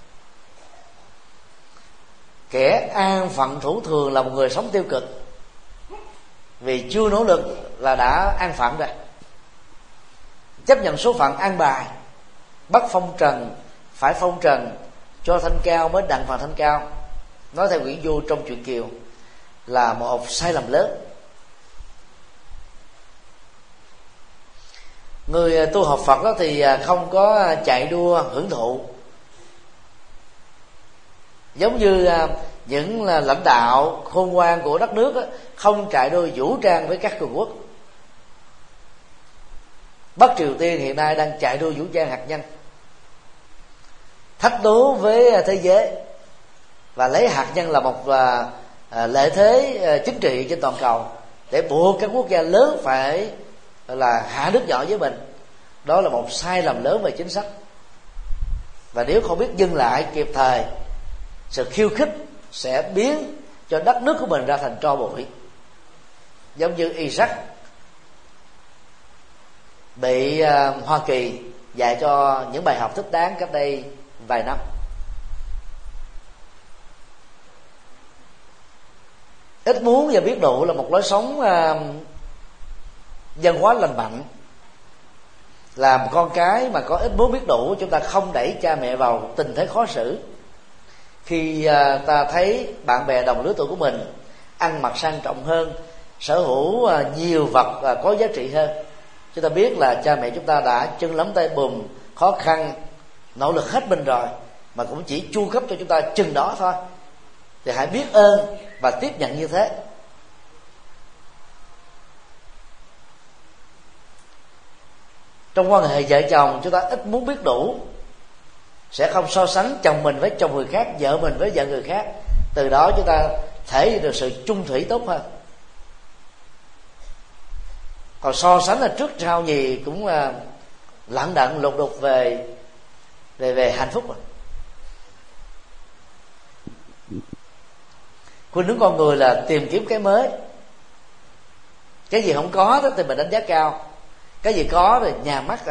Speaker 3: Kẻ an phận thủ thường là một người sống tiêu cực, vì chưa nỗ lực là đã an phận rồi. Chấp nhận số phận an bài, bắt phong trần phải phong trần, cho thanh cao mới đặng phần thanh cao, nói theo Nguyễn Du trong truyện Kiều, là một sai lầm lớn. Người tu học Phật đó thì không có chạy đua hưởng thụ, giống như những lãnh đạo khôn ngoan của đất nước đó, không chạy đua vũ trang với các cường quốc. Bắc Triều Tiên hiện nay đang chạy đua vũ trang hạt nhân, thách đố với thế giới, và lấy hạt nhân là một lợi thế chính trị trên toàn cầu, để buộc các quốc gia lớn phải là hạ nước nhỏ với mình. Đó là một sai lầm lớn về chính sách, và nếu không biết dừng lại kịp thời, sự khiêu khích sẽ biến cho đất nước của mình ra thành tro bụi, giống như Iraq bị uh, Hoa Kỳ dạy cho những bài học thích đáng cách đây vài năm. Ít muốn và biết đủ là một lối sống uh, văn hóa lành mạnh. Làm con cái mà có ít muốn biết đủ, chúng ta không đẩy cha mẹ vào tình thế khó xử. Khi uh, ta thấy bạn bè đồng lứa tuổi của mình ăn mặc sang trọng hơn, sở hữu uh, nhiều vật uh, có giá trị hơn, chúng ta biết là cha mẹ chúng ta đã chân lấm tay bùn, khó khăn, nỗ lực hết mình rồi, mà cũng chỉ chu cấp cho chúng ta chừng đó thôi. Thì hãy biết ơn và tiếp nhận như thế. Trong quan hệ vợ chồng, chúng ta ít muốn biết đủ, sẽ không so sánh chồng mình với chồng người khác, vợ mình với vợ người khác. Từ đó chúng ta thể hiện được sự chung thủy tốt hơn. Còn so sánh là trước sau gì cũng là lận đận lục đục về về về hạnh phúc. Khuynh hướng con người là tìm kiếm cái mới. Cái gì không có đó thì mình đánh giá cao, cái gì có thì nhà mắt à.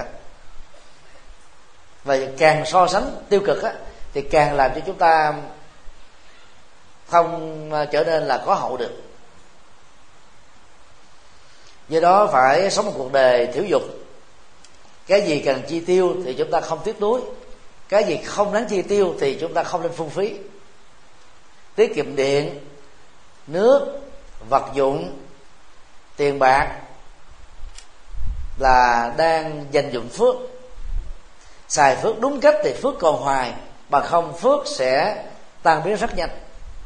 Speaker 3: Và càng so sánh tiêu cực á, thì càng làm cho chúng ta không trở nên là có hậu được. Do đó phải sống một cuộc đời thiểu dục. Cái gì cần chi tiêu thì chúng ta không tiếc nuối, cái gì không đáng chi tiêu thì chúng ta không nên phung phí. Tiết kiệm điện, nước, vật dụng, tiền bạc là đang dành dụm phước. Xài phước đúng cách thì phước còn hoài, bằng không phước sẽ tan biến rất nhanh.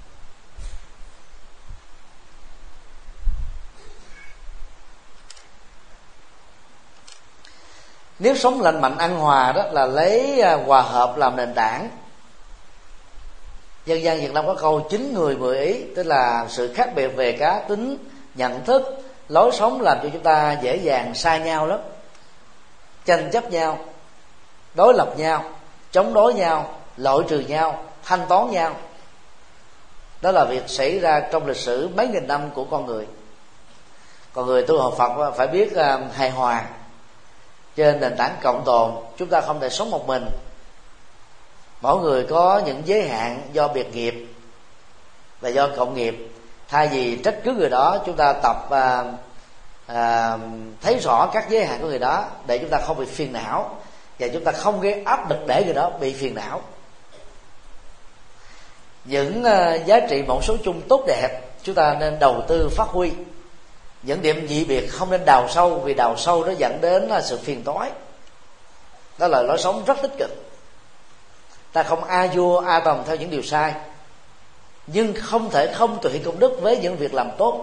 Speaker 3: Nếu sống lành mạnh ăn hòa đó là lấy hòa hợp làm nền tảng. Dân gian Việt Nam có câu chín người mười ý, tức là sự khác biệt về cá tính, nhận thức, lối sống làm cho chúng ta dễ dàng xa nhau lắm, tranh chấp nhau, đối lập nhau, chống đối nhau, loại trừ nhau, thanh toán nhau. Đó là việc xảy ra trong lịch sử mấy nghìn năm của con người. Còn người tu học Phật phải biết uh, hài hòa trên nền tảng cộng tồn. Chúng ta không thể sống một mình, mỗi người có những giới hạn do biệt nghiệp và do cộng nghiệp. Thay vì trách cứ người đó, chúng ta tập uh, uh, thấy rõ các giới hạn của người đó để chúng ta không bị phiền não, và chúng ta không gây áp lực để người đó bị phiền não. Những uh, giá trị mẫu số chung tốt đẹp chúng ta nên đầu tư phát huy. Những điểm dị biệt không nên đào sâu, vì đào sâu nó dẫn đến uh, sự phiền toái. Đó là lối sống rất tích cực. Ta không a vua a tòng theo những điều sai, nhưng không thể không thực hiện công đức với những việc làm tốt.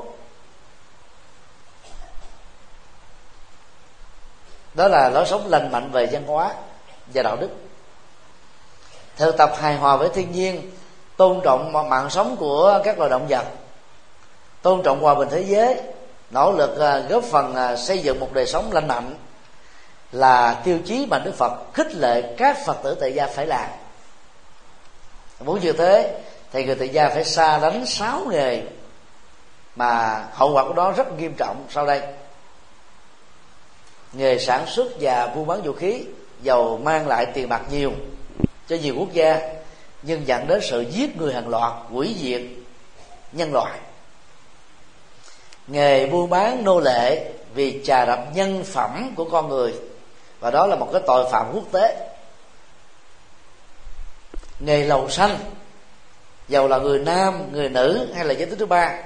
Speaker 3: Đó là lối sống lành mạnh về văn hóa và đạo đức. Thực tập hài hòa với thiên nhiên, tôn trọng mạng sống của các loài động vật, tôn trọng hòa bình thế giới, nỗ lực góp phần xây dựng một đời sống lành mạnh là tiêu chí mà Đức Phật khích lệ các Phật tử tại gia phải làm. Muốn như thế thì người tại gia phải xa lánh sáu nghề mà hậu quả của đó rất nghiêm trọng sau đây. nghề sản xuất và buôn bán vũ khí dầu mang lại tiền bạc nhiều cho nhiều quốc gia, nhưng dẫn đến sự giết người hàng loạt, hủy diệt nhân loại. Nghề buôn bán nô lệ vì chà đạp nhân phẩm của con người, và đó là một cái tội phạm quốc tế. Nghề lầu xanh, dầu là người nam, người nữ hay là giới tính thứ ba,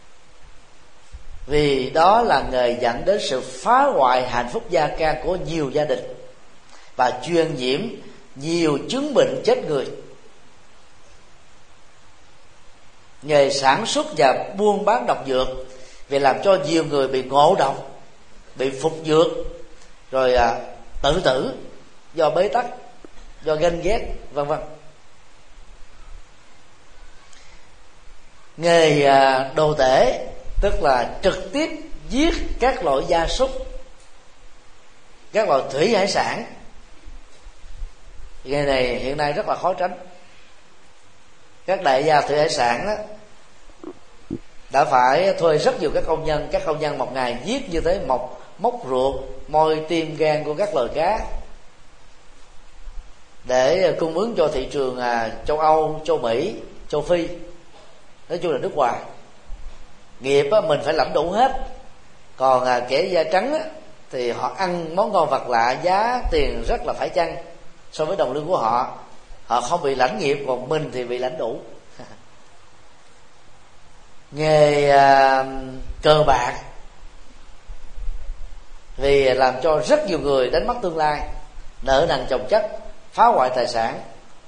Speaker 3: vì đó là nghề dẫn đến sự phá hoại hạnh phúc gia can của nhiều gia đình và truyền nhiễm nhiều chứng bệnh chết người. Nghề sản xuất và buôn bán độc dược vì làm cho nhiều người bị ngộ độc, bị phục dược, rồi à, tự tử do bế tắc, do ganh ghét, vân vân. Nghề à, đồ tể, tức là trực tiếp giết các loại gia súc, các loại thủy hải sản. Nghề này hiện nay rất là khó tránh. Các đại gia thủy hải sản đó đã phải thuê rất nhiều các công nhân. Các công nhân một ngày giết như thế, một móc ruột, môi, tim, gan của các loài cá để cung ứng cho thị trường à, châu Âu, châu Mỹ, châu Phi, nói chung là nước ngoài. Nghiệp á, mình phải lãnh đủ hết. Còn à, kẻ da trắng á, thì họ ăn món ngon vật lạ, giá tiền rất là phải chăng so với đồng lương của họ. Họ không bị lãnh nghiệp, còn mình thì bị lãnh đủ. Nghề à, cờ bạc vì làm cho rất nhiều người đánh mất tương lai, nợ nần chồng chất, phá hoại tài sản.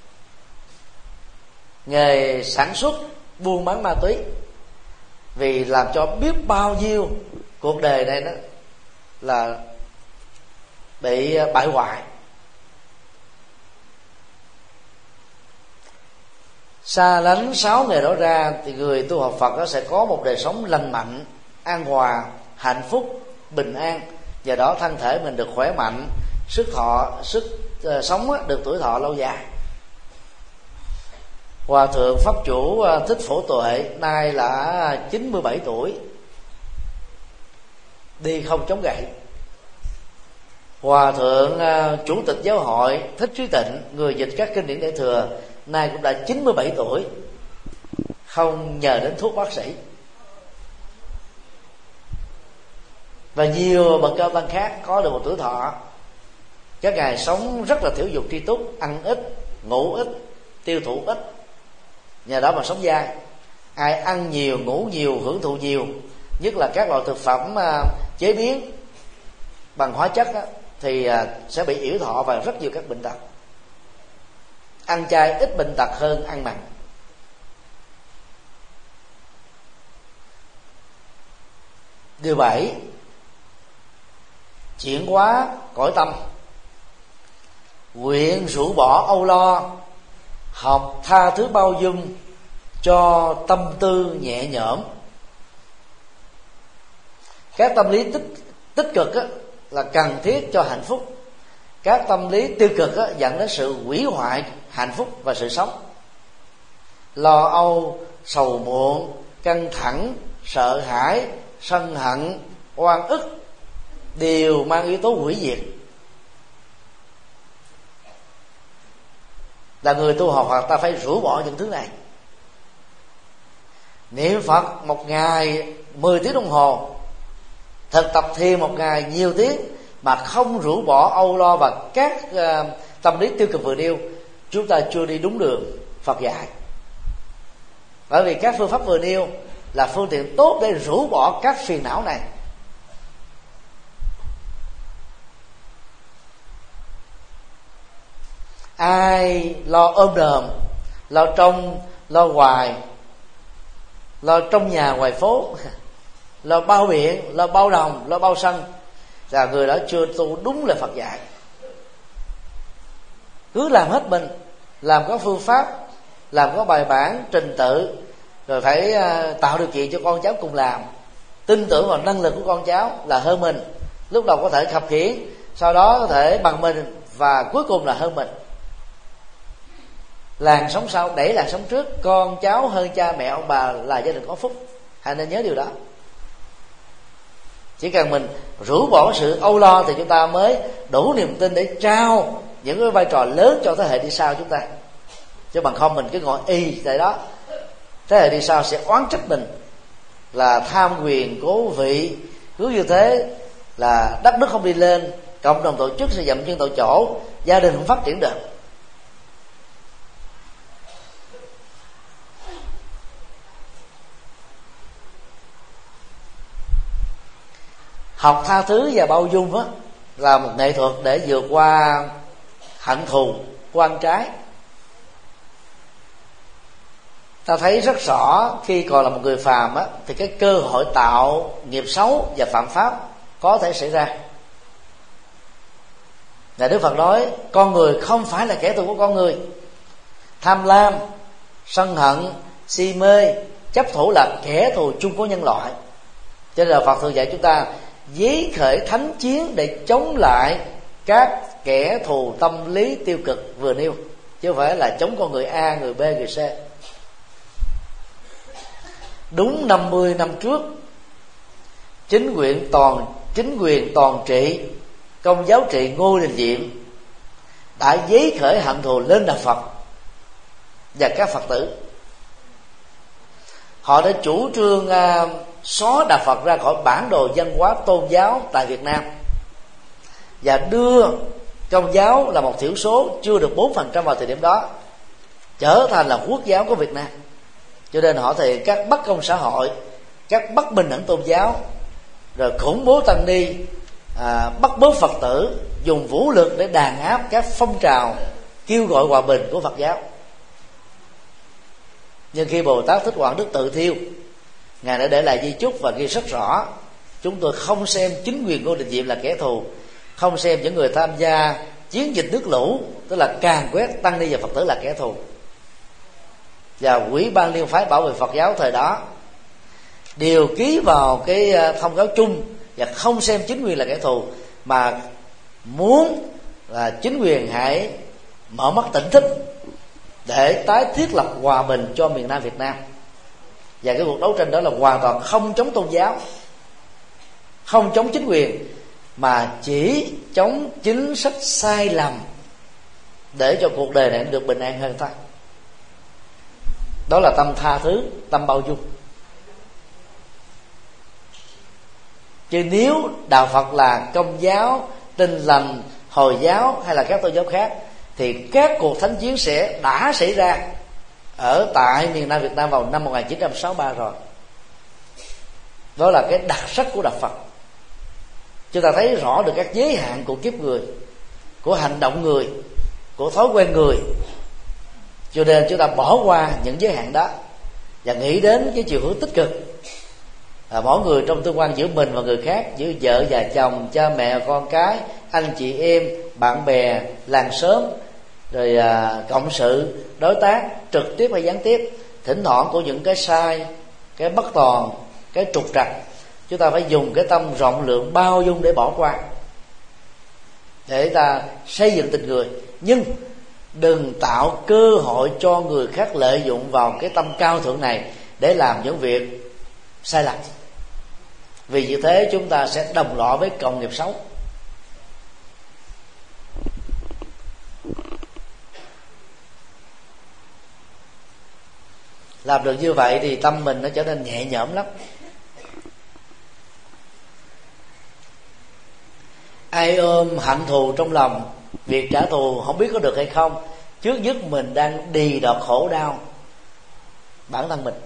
Speaker 3: Nghề sản xuất buôn bán ma túy vì làm cho biết bao nhiêu cuộc đời này đó là bị bại hoại. Xa lánh sáu nghề đó ra thì người tu học Phật đó sẽ có một đời sống lành mạnh, an hòa, hạnh phúc, bình an. Do đó thân thể mình được khỏe mạnh, sức thọ, sức uh, sống đó, được tuổi thọ lâu dài. Hòa thượng Pháp Chủ uh, Thích Phổ Tuệ nay là chín mươi bảy tuổi, đi không chống gậy. Hòa thượng uh, Chủ tịch Giáo hội Thích Trí Tịnh, người dịch các kinh điển Đại Thừa, nay cũng đã chín mươi bảy tuổi, không nhờ đến thuốc bác sĩ. Và nhiều bậc cao tăng khác có được một tuổi thọ. Các ngài sống rất là thiểu dục tri túc, ăn ít, ngủ ít, tiêu thụ ít, nhờ đó mà sống dai. Ai ăn nhiều, ngủ nhiều, hưởng thụ nhiều, nhất là các loại thực phẩm chế biến bằng hóa chất đó, thì sẽ bị yểu thọ và rất nhiều các bệnh tật. Ăn chay ít bệnh tật hơn ăn mặn. Điều bảy, chuyển hóa cõi tâm, nguyện rũ bỏ âu lo, học tha thứ bao dung cho tâm tư nhẹ nhõm. Các tâm lý tích tích cực á, là cần thiết cho hạnh phúc. Các tâm lý tiêu cực á, dẫn đến sự hủy hoại hạnh phúc và sự sống. Lo âu, sầu muộn, căng thẳng, sợ hãi, sân hận, oan ức đều mang yếu tố hủy diệt. Là người tu học Phật ta phải rũ bỏ những thứ này. Niệm Phật một ngày mười tiếng đồng hồ, thực tập thiền một ngày nhiều tiếng, mà không rũ bỏ âu lo và các uh, tâm lý tiêu cực vừa nêu, chúng ta chưa đi đúng đường Phật dạy. Bởi vì các phương pháp vừa nêu là phương tiện tốt để rũ bỏ các phiền não này. Ai lo ôm đờm, lo trong, lo ngoài, lo trong nhà ngoài phố, lo bao biện, lo bao đồng, lo bao sân, là người đó chưa tu đúng lời Phật dạy. Cứ làm hết mình, làm có phương pháp, làm có bài bản, trình tự, rồi phải tạo điều kiện cho con cháu cùng làm, tin tưởng vào năng lực của con cháu là hơn mình. Lúc đầu có thể khập khiễng, sau đó có thể bằng mình, và cuối cùng là hơn mình. Làng sống sau đẩy làng sống trước, con cháu hơn cha mẹ ông bà là gia đình có phúc. Hãy nên nhớ điều đó. Chỉ cần mình rũ bỏ sự âu lo thì chúng ta mới đủ niềm tin để trao những cái vai trò lớn cho thế hệ đi sau chúng ta. Chứ bằng không mình cứ ngồi y tại đó, thế hệ đi sau sẽ oán trách mình là tham quyền cố vị. Cứ như thế là đất nước không đi lên, cộng đồng tổ chức sẽ dậm chân tại chỗ, gia đình không phát triển được. Học tha thứ và bao dung á là một nghệ thuật để vượt qua hận thù, oan trái. Ta thấy rất rõ khi còn là một người phàm á, thì cái cơ hội tạo nghiệp xấu và phạm pháp có thể xảy ra. Và Đức Phật nói con người không phải là kẻ thù của con người. Tham lam, sân hận, si mê, chấp thủ là kẻ thù chung của nhân loại. Cho nên là Phật thường dạy chúng ta giấy khởi thánh chiến để chống lại các kẻ thù tâm lý tiêu cực vừa nêu, chứ không phải là chống con người A, người B, người C. Đúng năm mươi năm trước, chính quyền toàn chính quyền toàn trị công giáo trị Ngô Đình Diệm đã giấy khởi hận thù lên Đạo Phật và các Phật tử. Họ đã chủ trương uh, xóa Đạo Phật ra khỏi bản đồ văn hóa tôn giáo tại Việt Nam và đưa Công giáo là một thiểu số chưa được bốn phần trăm vào thời điểm đó trở thành là quốc giáo của Việt Nam. Cho nên họ thì các bất công xã hội, các bất bình đẳng tôn giáo, rồi khủng bố tăng ni, à, bắt bớ Phật tử, dùng vũ lực để đàn áp các phong trào kêu gọi hòa bình của Phật giáo. Nhưng khi Bồ Tát Thích Quảng Đức tự thiêu, Ngài đã để lại di chúc và ghi rất rõ: chúng tôi không xem chính quyền Ngô Đình Diệm là kẻ thù, không xem những người tham gia chiến dịch nước lũ, tức là càn quét tăng ni và Phật tử là kẻ thù. Và Ủy ban Liên phái bảo vệ Phật giáo thời đó đều ký vào cái thông cáo chung và không xem chính quyền là kẻ thù, mà muốn là chính quyền hãy mở mắt tỉnh thức để tái thiết lập hòa bình cho miền Nam Việt Nam. Và cái cuộc đấu tranh đó là hoàn toàn không chống tôn giáo, không chống chính quyền, mà chỉ chống chính sách sai lầm để cho cuộc đời này được bình an hơn thôi. Đó là tâm tha thứ, tâm bao dung. Chứ nếu đạo Phật là Công giáo, Tin lành, Hồi giáo hay là các tôn giáo khác, thì các cuộc thánh chiến sẽ đã xảy ra ở tại miền Nam Việt Nam vào năm một nghìn chín trăm sáu mươi ba rồi. Đó là cái đặc sắc của đạo Phật. Chúng ta thấy rõ được các giới hạn của kiếp người, của hành động người, của thói quen người. Cho nên chúng ta bỏ qua những giới hạn đó và nghĩ đến cái chiều hướng tích cực. À, mỗi người trong tương quan giữa mình và người khác, giữa vợ và chồng, cha mẹ, con cái, anh chị em, bạn bè, làng xóm, rồi à, cộng sự, đối tác, trực tiếp hay gián tiếp, thỉnh thoảng của những cái sai, cái bất toàn, cái trục trặc, chúng ta phải dùng cái tâm rộng lượng bao dung để bỏ qua, để ta xây dựng tình người. Nhưng đừng tạo cơ hội cho người khác lợi dụng vào cái tâm cao thượng này để làm những việc sai lầm, vì như thế chúng ta sẽ đồng lõa với cộng nghiệp xấu. Làm được như vậy thì tâm mình nó trở nên nhẹ nhõm lắm. Ai ôm hận thù trong lòng, việc trả thù không biết có được hay không, trước nhất mình đang đì đọt khổ đau bản thân mình.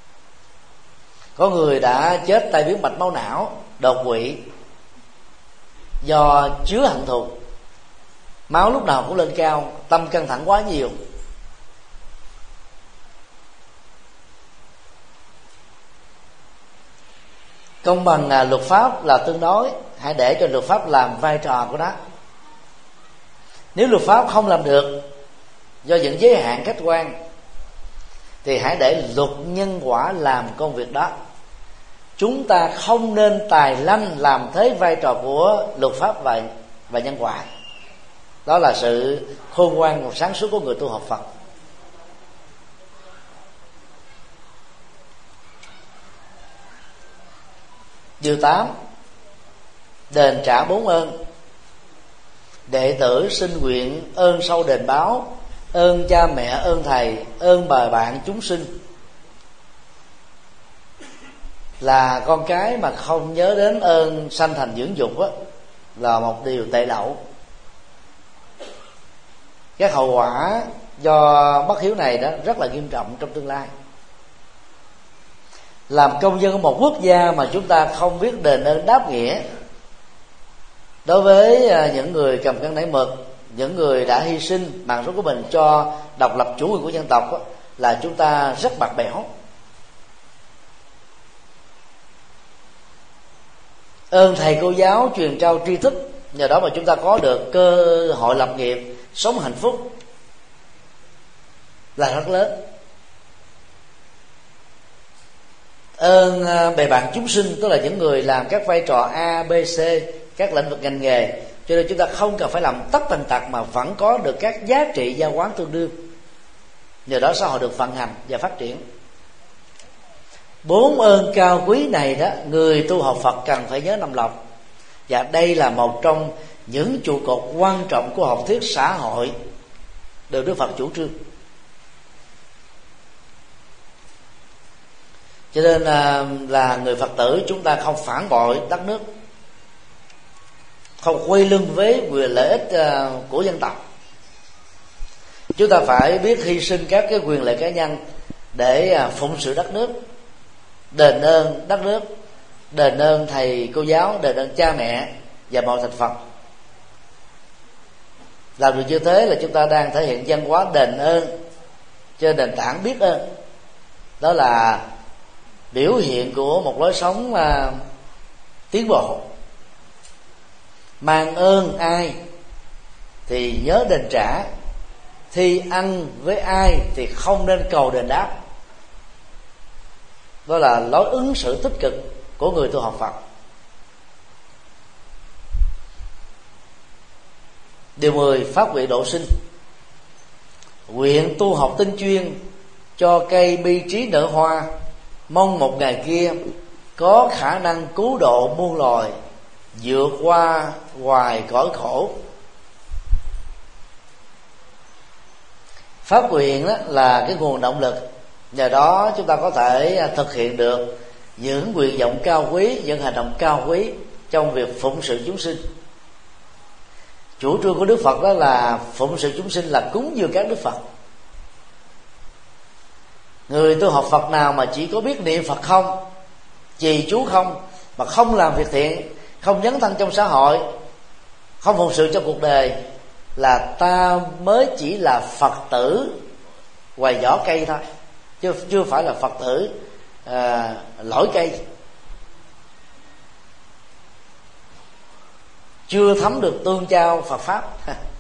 Speaker 3: Có người đã chết tai biến mạch máu não, đột quỵ do chứa hận thù. Máu lúc nào cũng lên cao, tâm căng thẳng quá nhiều. Công bằng là luật pháp là tương đối, hãy để cho luật pháp làm vai trò của nó. Nếu luật pháp không làm được do những giới hạn khách quan, thì hãy để luật nhân quả làm công việc đó. Chúng ta không nên tài lanh làm thế vai trò của luật pháp và, và nhân quả. Đó là sự khôn ngoan và sáng suốt của người tu học Phật. Điều tám, đền trả bốn ơn. Đệ tử xin nguyện ơn sâu đền báo, ơn cha mẹ, ơn thầy, ơn bè bạn chúng sinh. Là con cái mà không nhớ đến ơn sanh thành dưỡng dục á, là một điều tệ lậu. Các hậu quả do bất hiếu này đó rất là nghiêm trọng trong tương lai. Làm công dân của một quốc gia mà chúng ta không biết đền ơn đáp nghĩa đối với những người cầm cân nảy mực, những người đã hy sinh mạng sống của mình cho độc lập chủ quyền của dân tộc đó, là chúng ta rất bạc bẽo. Ơn thầy cô giáo truyền trao tri thức, nhờ đó mà chúng ta có được cơ hội lập nghiệp, sống hạnh phúc là rất lớn. Ơn bè bạn chúng sinh, tức là những người làm các vai trò A, B, C, các lĩnh vực ngành nghề, cho nên chúng ta không cần phải làm tất tần tật mà vẫn có được các giá trị giao quán tương đương. Nhờ đó xã hội được vận hành và phát triển. Bốn ơn cao quý này đó, người tu học Phật cần phải nhớ nằm lòng. Và đây là một trong những trụ cột quan trọng của học thuyết xã hội được Đức Phật chủ trương. Cho nên là, là người Phật tử chúng ta không phản bội đất nước, không quay lưng với quyền lợi ích của dân tộc. Chúng ta phải biết hy sinh các cái quyền lợi cá nhân để phụng sự đất nước, đền ơn đất nước, đền ơn thầy cô giáo, đền ơn cha mẹ và mọi thành phần. Làm được như thế là chúng ta đang thể hiện văn hóa đền ơn trên nền tảng biết ơn. Đó là biểu hiện của một lối sống uh, tiến bộ. Mang ơn ai thì nhớ đền trả, thi ăn với ai thì không nên cầu đền đáp. Đó là lối ứng xử tích cực của người tu học Phật. Điều mười, phát nguyện độ sinh. Nguyện tu học tinh chuyên cho cây bi trí nở hoa, mong một ngày kia có khả năng cứu độ muôn loài, vượt qua hoài cõi khổ. Phát nguyện đó là cái nguồn động lực, nhờ đó chúng ta có thể thực hiện được những nguyện vọng cao quý, những hành động cao quý trong việc phụng sự chúng sinh. Chủ trương của Đức Phật đó là phụng sự chúng sinh là cúng dường các Đức Phật. Người tu học Phật nào mà chỉ có biết niệm Phật không, trì chú không, mà không làm việc thiện, không dấn thân trong xã hội, không phụng sự trong cuộc đời, là ta mới chỉ là Phật tử ngoài vỏ cây thôi, chứ chưa phải là Phật tử à, lõi cây, chưa thấm được tương trao Phật pháp.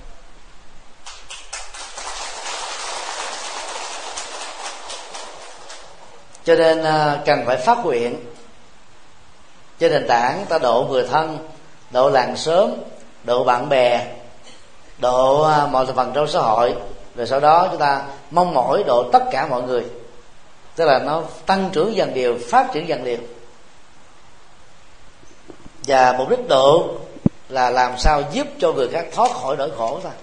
Speaker 3: Cho nên cần phải phát nguyện trên nền tảng ta độ người thân, độ làng xóm, độ bạn bè, độ mọi thành phần trong xã hội, rồi sau đó chúng ta mong mỏi độ tất cả mọi người. Tức là nó tăng trưởng dần đều, phát triển dần đều. Và mục đích độ là làm sao giúp cho người khác thoát khỏi nỗi khổ thôi.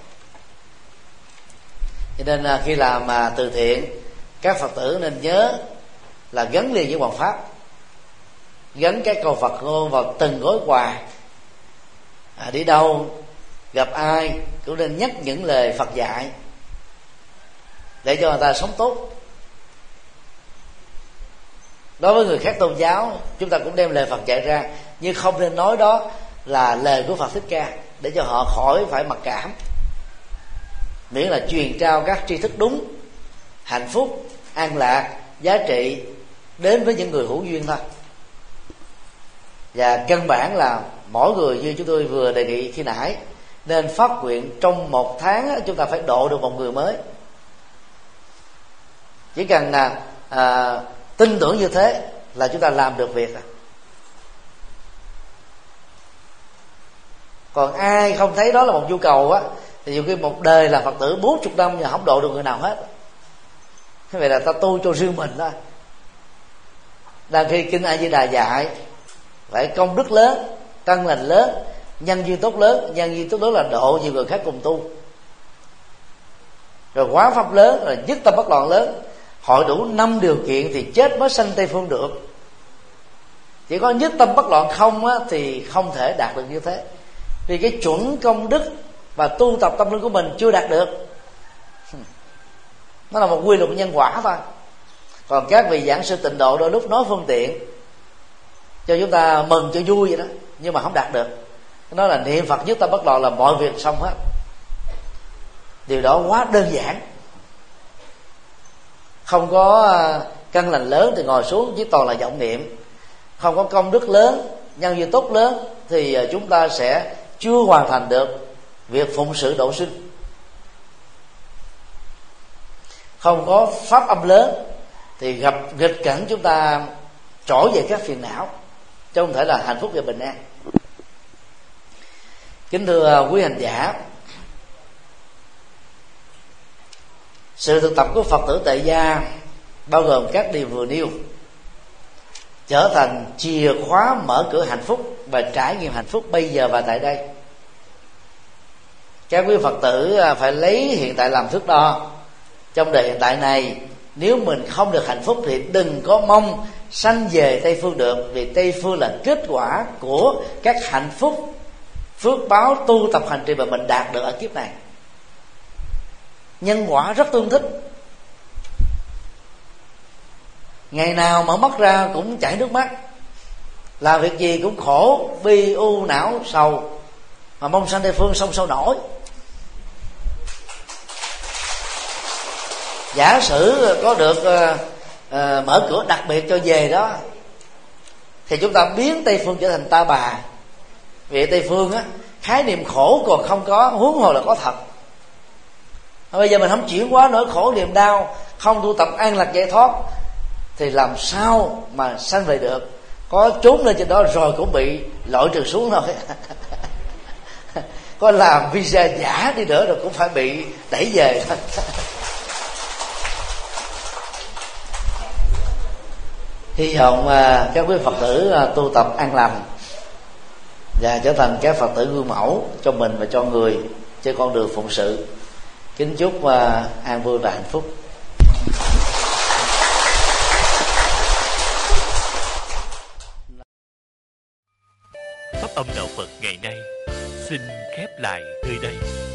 Speaker 3: Cho nên khi làm từ thiện, các Phật tử nên nhớ là gắn liền với Hoàng pháp, gắn các câu Phật ngôn vào từng gói quà. À, đi đâu gặp ai cũng nên nhắc những lời Phật dạy để cho người ta sống tốt. Đối với người khác tôn giáo, chúng ta cũng đem lời Phật dạy ra, nhưng không nên nói đó là lời của Phật Thích Ca, để cho họ khỏi phải mặc cảm. Miễn là truyền trao các tri thức đúng, hạnh phúc, an lạc, giá trị đến với những người hữu duyên thôi. Và căn bản là mỗi người như chúng tôi vừa đề nghị khi nãy, nên phát nguyện trong một tháng chúng ta phải độ được một người mới. Chỉ cần là à, tin tưởng như thế là chúng ta làm được việc. Còn ai không thấy đó là một nhu cầu á, thì nhiều khi một đời là Phật tử bốn chục năm mà không độ được người nào hết. Thế vậy là ta tu cho riêng mình thôi. Đang khi Kinh A Di Đà dạy phải công đức lớn căn lành lớn, nhân duyên tốt lớn. Nhân duyên tốt lớn là độ nhiều người khác cùng tu, rồi quán pháp lớn, rồi nhất tâm bất loạn lớn. Hội đủ năm điều kiện thì chết mới sanh Tây Phương được. Chỉ có nhất tâm bất loạn không á, thì không thể đạt được như thế, vì cái chuẩn công đức và tu tập tâm linh của mình chưa đạt được. Nó là một quy luật nhân quả thôi. Còn các vị giảng sư tịnh độ đôi lúc nói phương tiện cho chúng ta mừng cho vui vậy đó, nhưng mà không đạt được. Nó là niệm Phật nhất tâm bất loạn là mọi việc xong hết. Điều đó quá đơn giản. Không có căn lành lớn thì ngồi xuống chỉ toàn là vọng niệm. Không có công đức lớn, nhân duyên tốt lớn thì chúng ta sẽ chưa hoàn thành được việc phụng sự độ sinh. Không có pháp âm lớn thì gặp nghịch cảnh chúng ta trỗi về các phiền não, chứ không thể là hạnh phúc và bình an. Kính thưa quý hành giả, sự thực tập của Phật tử tại gia bao gồm các điều vừa nêu trở thành chìa khóa mở cửa hạnh phúc và trải nghiệm hạnh phúc bây giờ và tại đây. Các quý Phật tử phải lấy hiện tại làm thước đo. Trong đời hiện tại này, nếu mình không được hạnh phúc thì đừng có mong sanh về Tây Phương được, vì Tây Phương là kết quả của các hạnh phúc, phước báo tu tập hành trì mà mình đạt được ở kiếp này. Nhân quả rất tương thích. Ngày nào mở mắt ra cũng chảy nước mắt, làm việc gì cũng khổ, bi u não sầu, mà mong sanh Tây Phương sông sâu nổi. Giả sử có được uh, uh, mở cửa đặc biệt cho về đó, thì chúng ta biến Tây Phương trở thành ta bà. Vì Tây Phương á, khái niệm khổ còn không có, huống hồ là có thật. Bây giờ mình không chuyển hóa nỗi khổ niềm đau, không tu tập an lạc giải thoát, thì làm sao mà sanh về được? Có trốn lên trên đó rồi cũng bị loại trừ xuống thôi. Có làm visa giả đi nữa rồi cũng phải bị đẩy về thôi. Hy vọng uh, các quý Phật tử uh, tu tập an lành và trở thành các Phật tử gương mẫu cho mình và cho người trên con đường phụng sự. Kính chúc uh, an vui và hạnh phúc.
Speaker 4: Pháp âm đạo Phật ngày nay xin khép lại nơi đây.